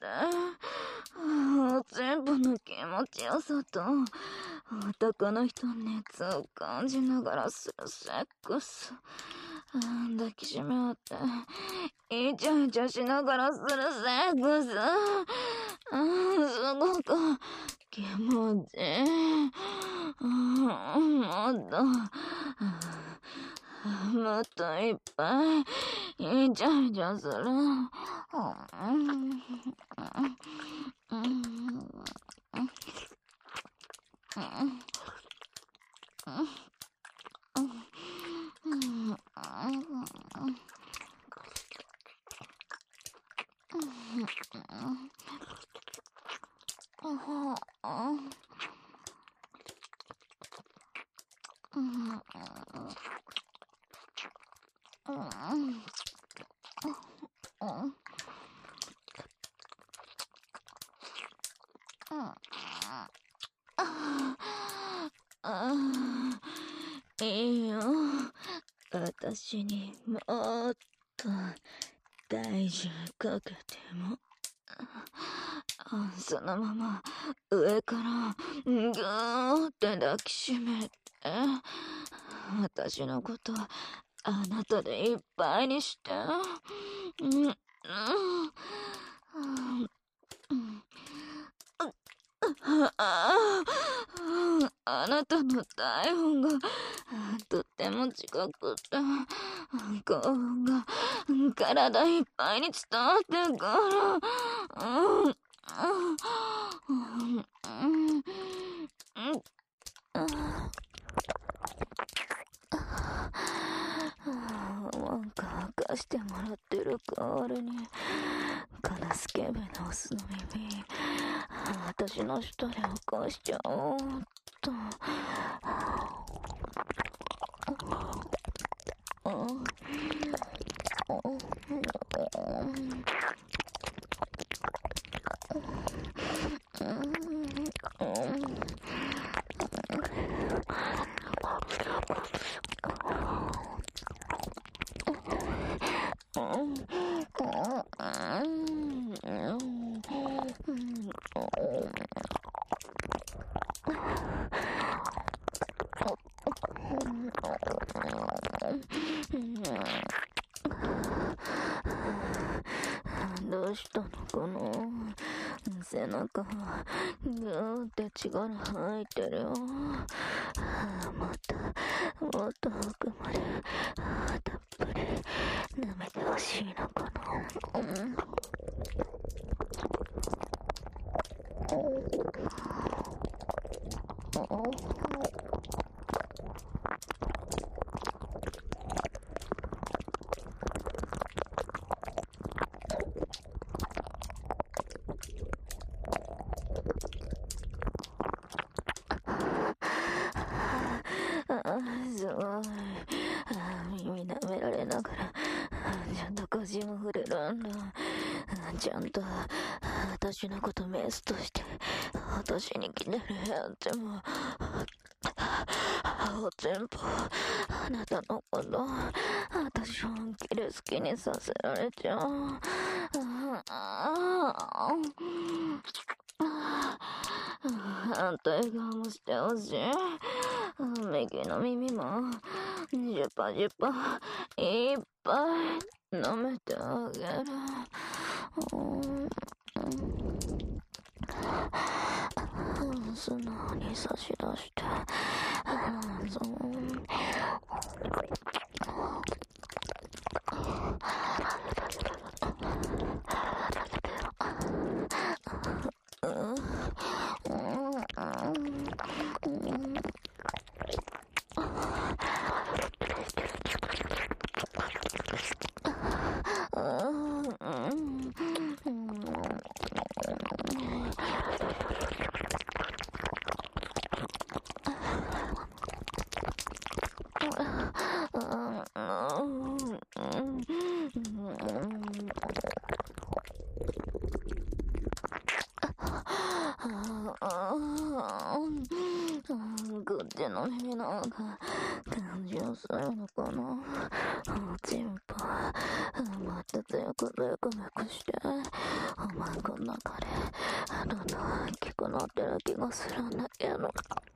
全部の気持ちよさと男の人の熱を感じながらするセックス、抱きしめ合ってイチャイチャしながらするセックス、すごく気持ちいい。もっともっといっぱいイチャイチャする。いいよ、私にもっと大事かけても。そのまま上からぐーって抱きしめて、私のことあなたでいっぱいにして。うんうんああなたの体温がとっても近くて、興奮が体いっぱいに伝わってくる。うんうんなんか貸してもらってる代わりにこのスケベなオスの耳私の下で起こしちゃおうっと。どうしたのかな、背中がぐーって力入ってるよ。もっともっと奥までたっぷり舐めてほしいのかな。うんすごい。耳舐められながらちゃんと腰も触れるんだ。ちゃんと私のことメスとして私に来てるやつも全部あなたのこと私本気で好きにさせられちゃう。反対側もしてほしい。右の耳もジュパジュパいっぱい舐めてあげる。素直に差し出してそうが感じをするのかな。チンポもっと強くメクメクして、お前この中でどんどん大きくなってる気がするんだけど。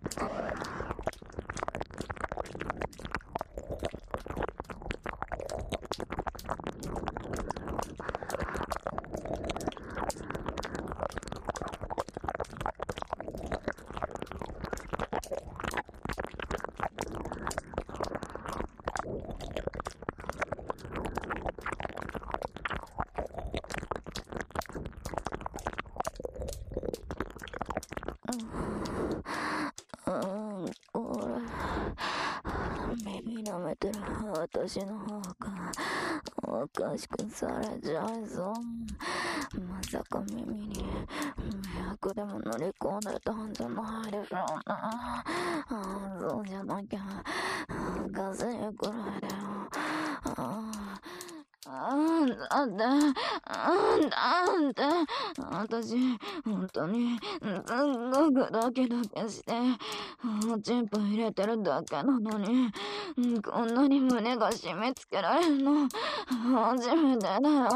耳舐めてる私の方がおかしくされちゃいそう。まさか耳に迷惑でも乗り込んでたんじゃないでしょうな。ああ、そうじゃなきゃおかしいくらいだよ。あああんだって、あんだって、私、本当に、すっごくドキドキして、チンポ入れてるだけなのに、こんなに胸が締め付けられるの、初めてだよ。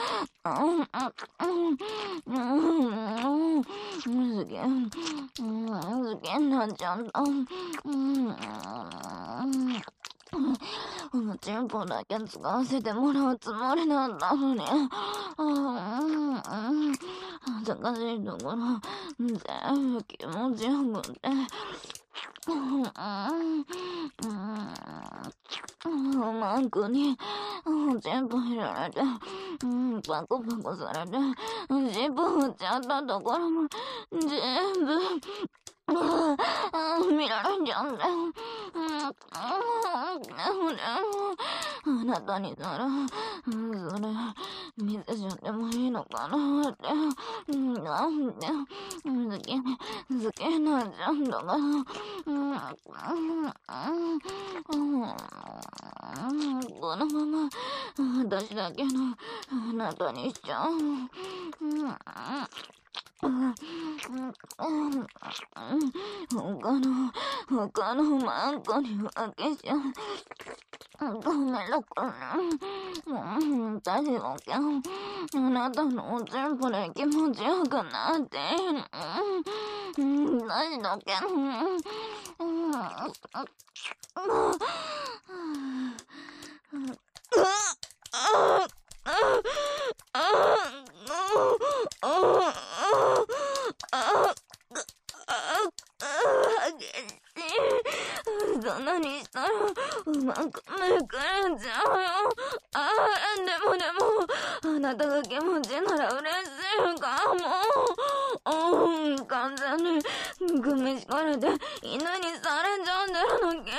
すげえ、すげえなっちゃった。チンポだけ使わせてもらうつもりなんだのに。恥ずかしいところ、全部気持ちよくて。マンクにチンポ入れられて、パコパコされて、尻尾振っちゃったところも、全部、見られちゃうんだよ。あなたになら、それ、見せちゃってもいいのかなって。なんで、好きに、好きになっちゃうんだから。このまま、私だけのあなたにしちゃう。他の、他のマンコに分けちゃう。ごめんなこれ。私だけ、あなたのおちんぽで気持ちよくなっていいの。私だけ。そんなにしたらうまくめくれちゃうよ。ああ、でもでもあなたが気持ちなら嬉しいかも。うん、完全に組み敷かれて犬にされちゃうんだよの気持ち。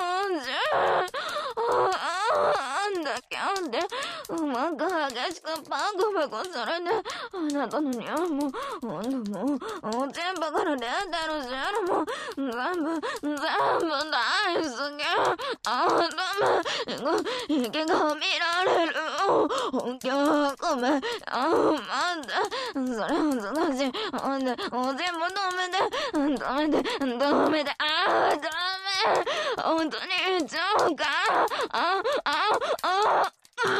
あんだけあんでうまく激しくパクパクされて、あなたの匂いも温度もおちんぽから出てる汁も全部全部大好き。あダメ、息が見られる。本気はごめん。あ待って、それは難しい。ほんでおちんぽ止めて止めて止めて。あダメ、本当に言っちゃうか。ああああ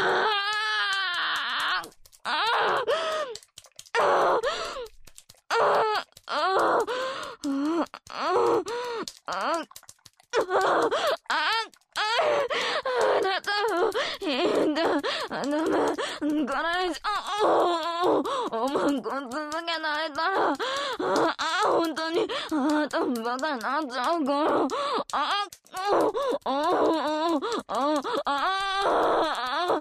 ダメ、これ以上おまんこ続けないたら、ああ本当にあたバカになっちゃうから。ああああああ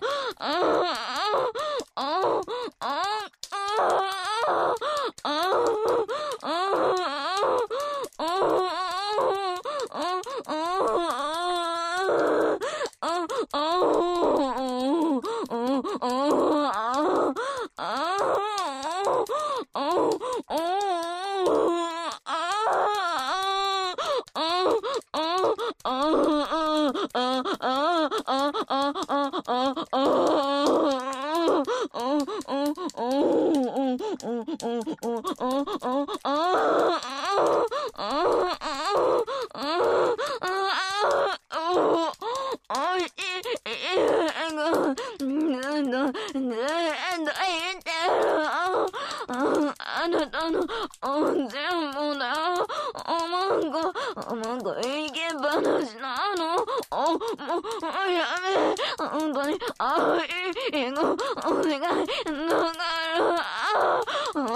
あてる。あなたの全部だ。おまんこ、おまんこいけ話なの。お、もうやめ。本当に、あいご、お願い。だから、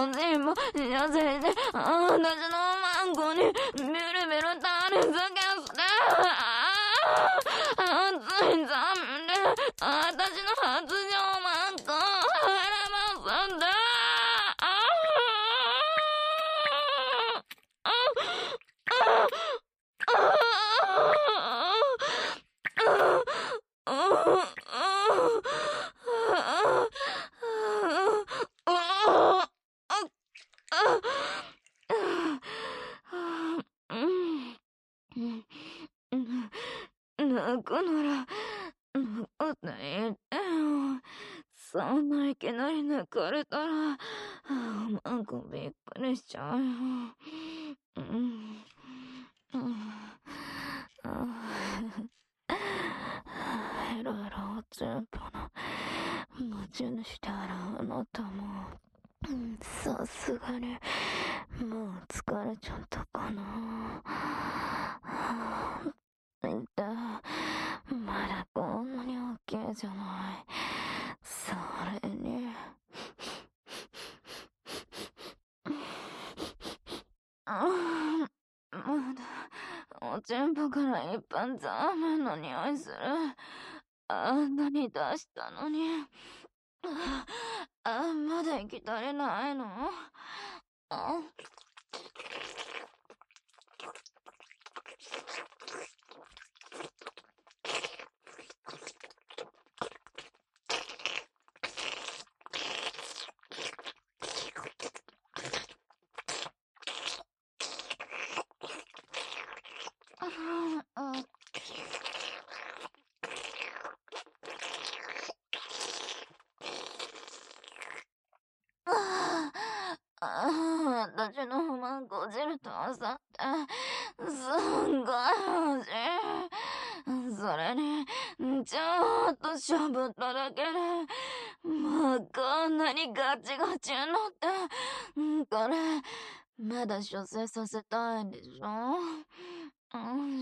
全部させて、私のおまんこに、ビュルビュル垂れつけして。熱いザムで、私の発情マンコを晴れますんだ。泣くなら、泣かないでよ。そんないきなり泣かれたら、なんかびっくりしちゃうよ。うん。うん。いろいろ全部の持ち主であるあなたも、さすがに、もう疲れちゃったかな。だ、まだこんなに大きいじゃない。それに、ああ、まだ、おちんぽから一般ザーメンの匂いする。あんなに出したのに。あ、まだ行き足りないの？ああ、私の不満こじると朝って、すんごい欲しい。それに、ちょっとしゃぶっただけで、もうこんなにガチガチになって、これ、まだ出世させたいんでしょ？うん、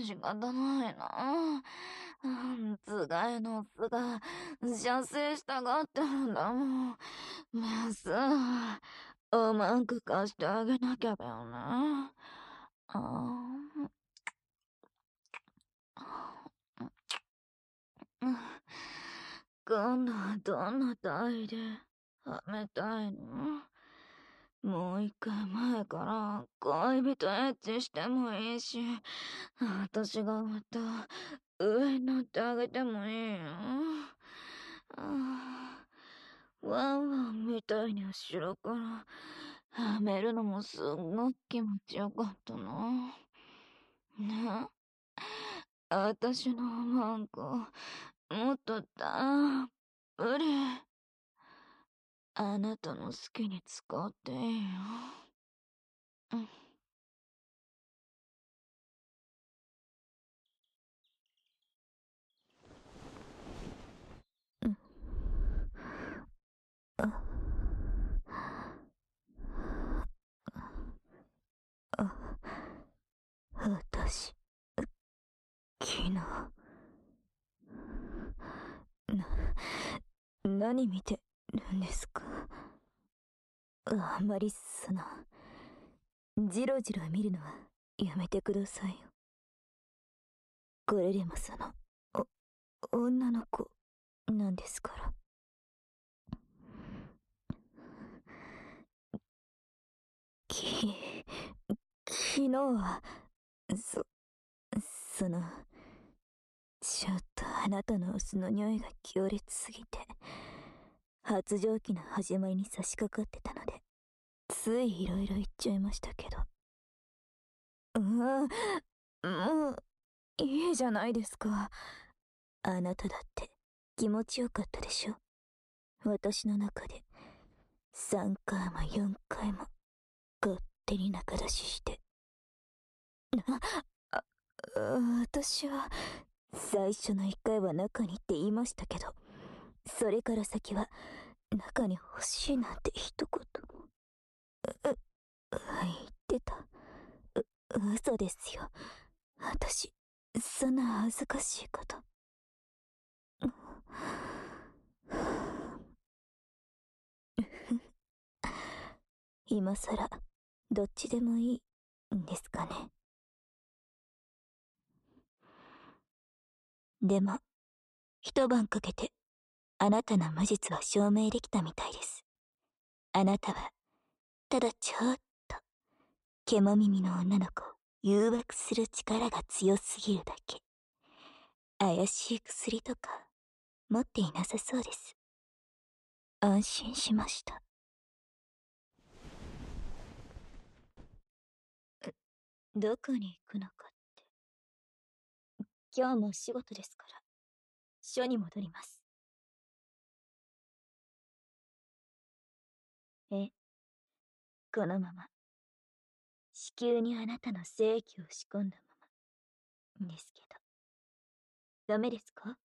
仕方ないな。つがいのオスが、射精したがってるんだもん。メス、おまんこ貸してあげなきゃだよな。あ今度はどんな体位ではめたいの？もう一回前から恋人エッチしてもいいし、私がまた上に乗ってあげてもいいよ。ワンワンみたいに後ろからはめるのもすんごく気持ちよかったな。ね、私のマンコ、もっとたっぷり、あなたの好きに使っていいよ。うん。 私、昨日、な、何見てるんですか？あんまりその、じろじろ見るのはやめてくださいよ。これでもその、お、女の子なんですから。き、昨日は、そ、その、ちょっとあなたの巣の匂いが強烈すぎて、発情期の始まりに差し掛かってたので、ついいろいろ言っちゃいましたけど。うん、もう、いいじゃないですか。あなただって気持ちよかったでしょ？私の中で、さんかいもよんかいも、勝手に仲出しして。あ、私は、最初のいっかいは中にって言いましたけど、それから先は、 中に欲しいなんて一言も。う、う、言ってた。う、嘘ですよ。私、そんな恥ずかしいこと。今さら、どっちでもいいんですかね。でも、一晩かけて、あなたの無実は証明できたみたいです。あなたは、ただちょっと、獣耳の女の子を誘惑する力が強すぎるだけ。怪しい薬とか、持っていなさそうです。安心しました。どこに行くのかって。今日もお仕事ですから、署に戻ります。え、このまま、子宮にあなたの精液を仕込んだまま、ですけど。ダメですか？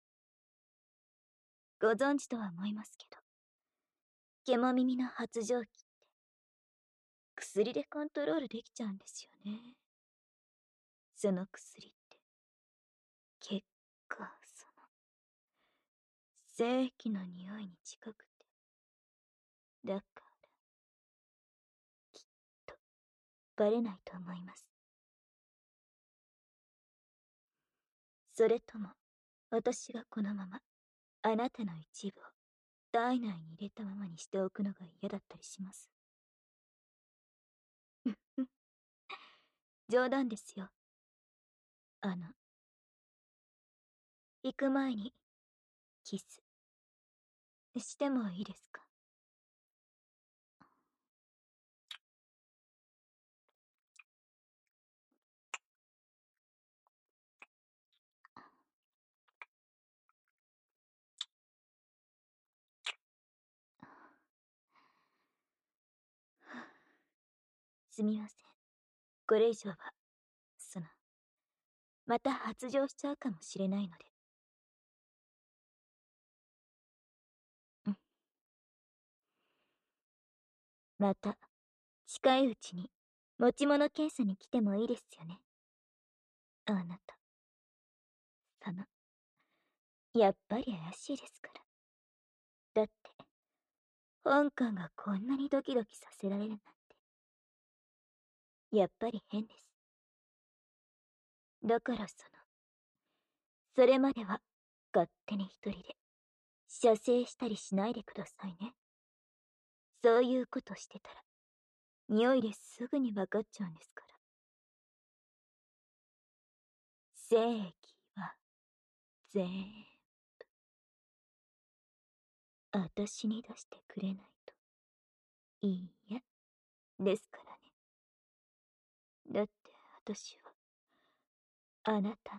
ご存知とは思いますけど、獣耳の発情期って、薬でコントロールできちゃうんですよね。その薬って、結構その、精液の匂いに近くて。だから、きっと、バレないと思います。それとも、私がこのまま、あなたの一部を、体内に入れたままにしておくのが嫌だったりします。冗談ですよ。あの、行く前に、キス、してもいいですか？すみません。これ以上は、その、また発情しちゃうかもしれないので。うん。また、近いうちに、持ち物検査に来てもいいですよね。あなた。その、やっぱり怪しいですから。だって、香港がこんなにドキドキさせられるなんて。やっぱり変です。だからその、それまでは、勝手に一人で、射精したりしないでくださいね。そういうことしてたら、匂いですぐにわかっちゃうんですから。精液は、ぜーんぶ、あたしに出してくれないと。いいや、ですからね。だって、あたしは、あなたの。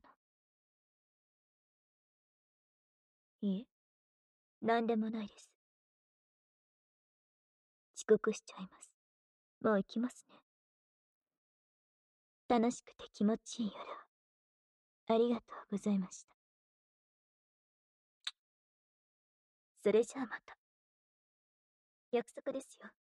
いえ、なんでもないです。遅刻しちゃいます。もう行きますね。楽しくて気持ちいい夜を。ありがとうございました。それじゃあまた。約束ですよ。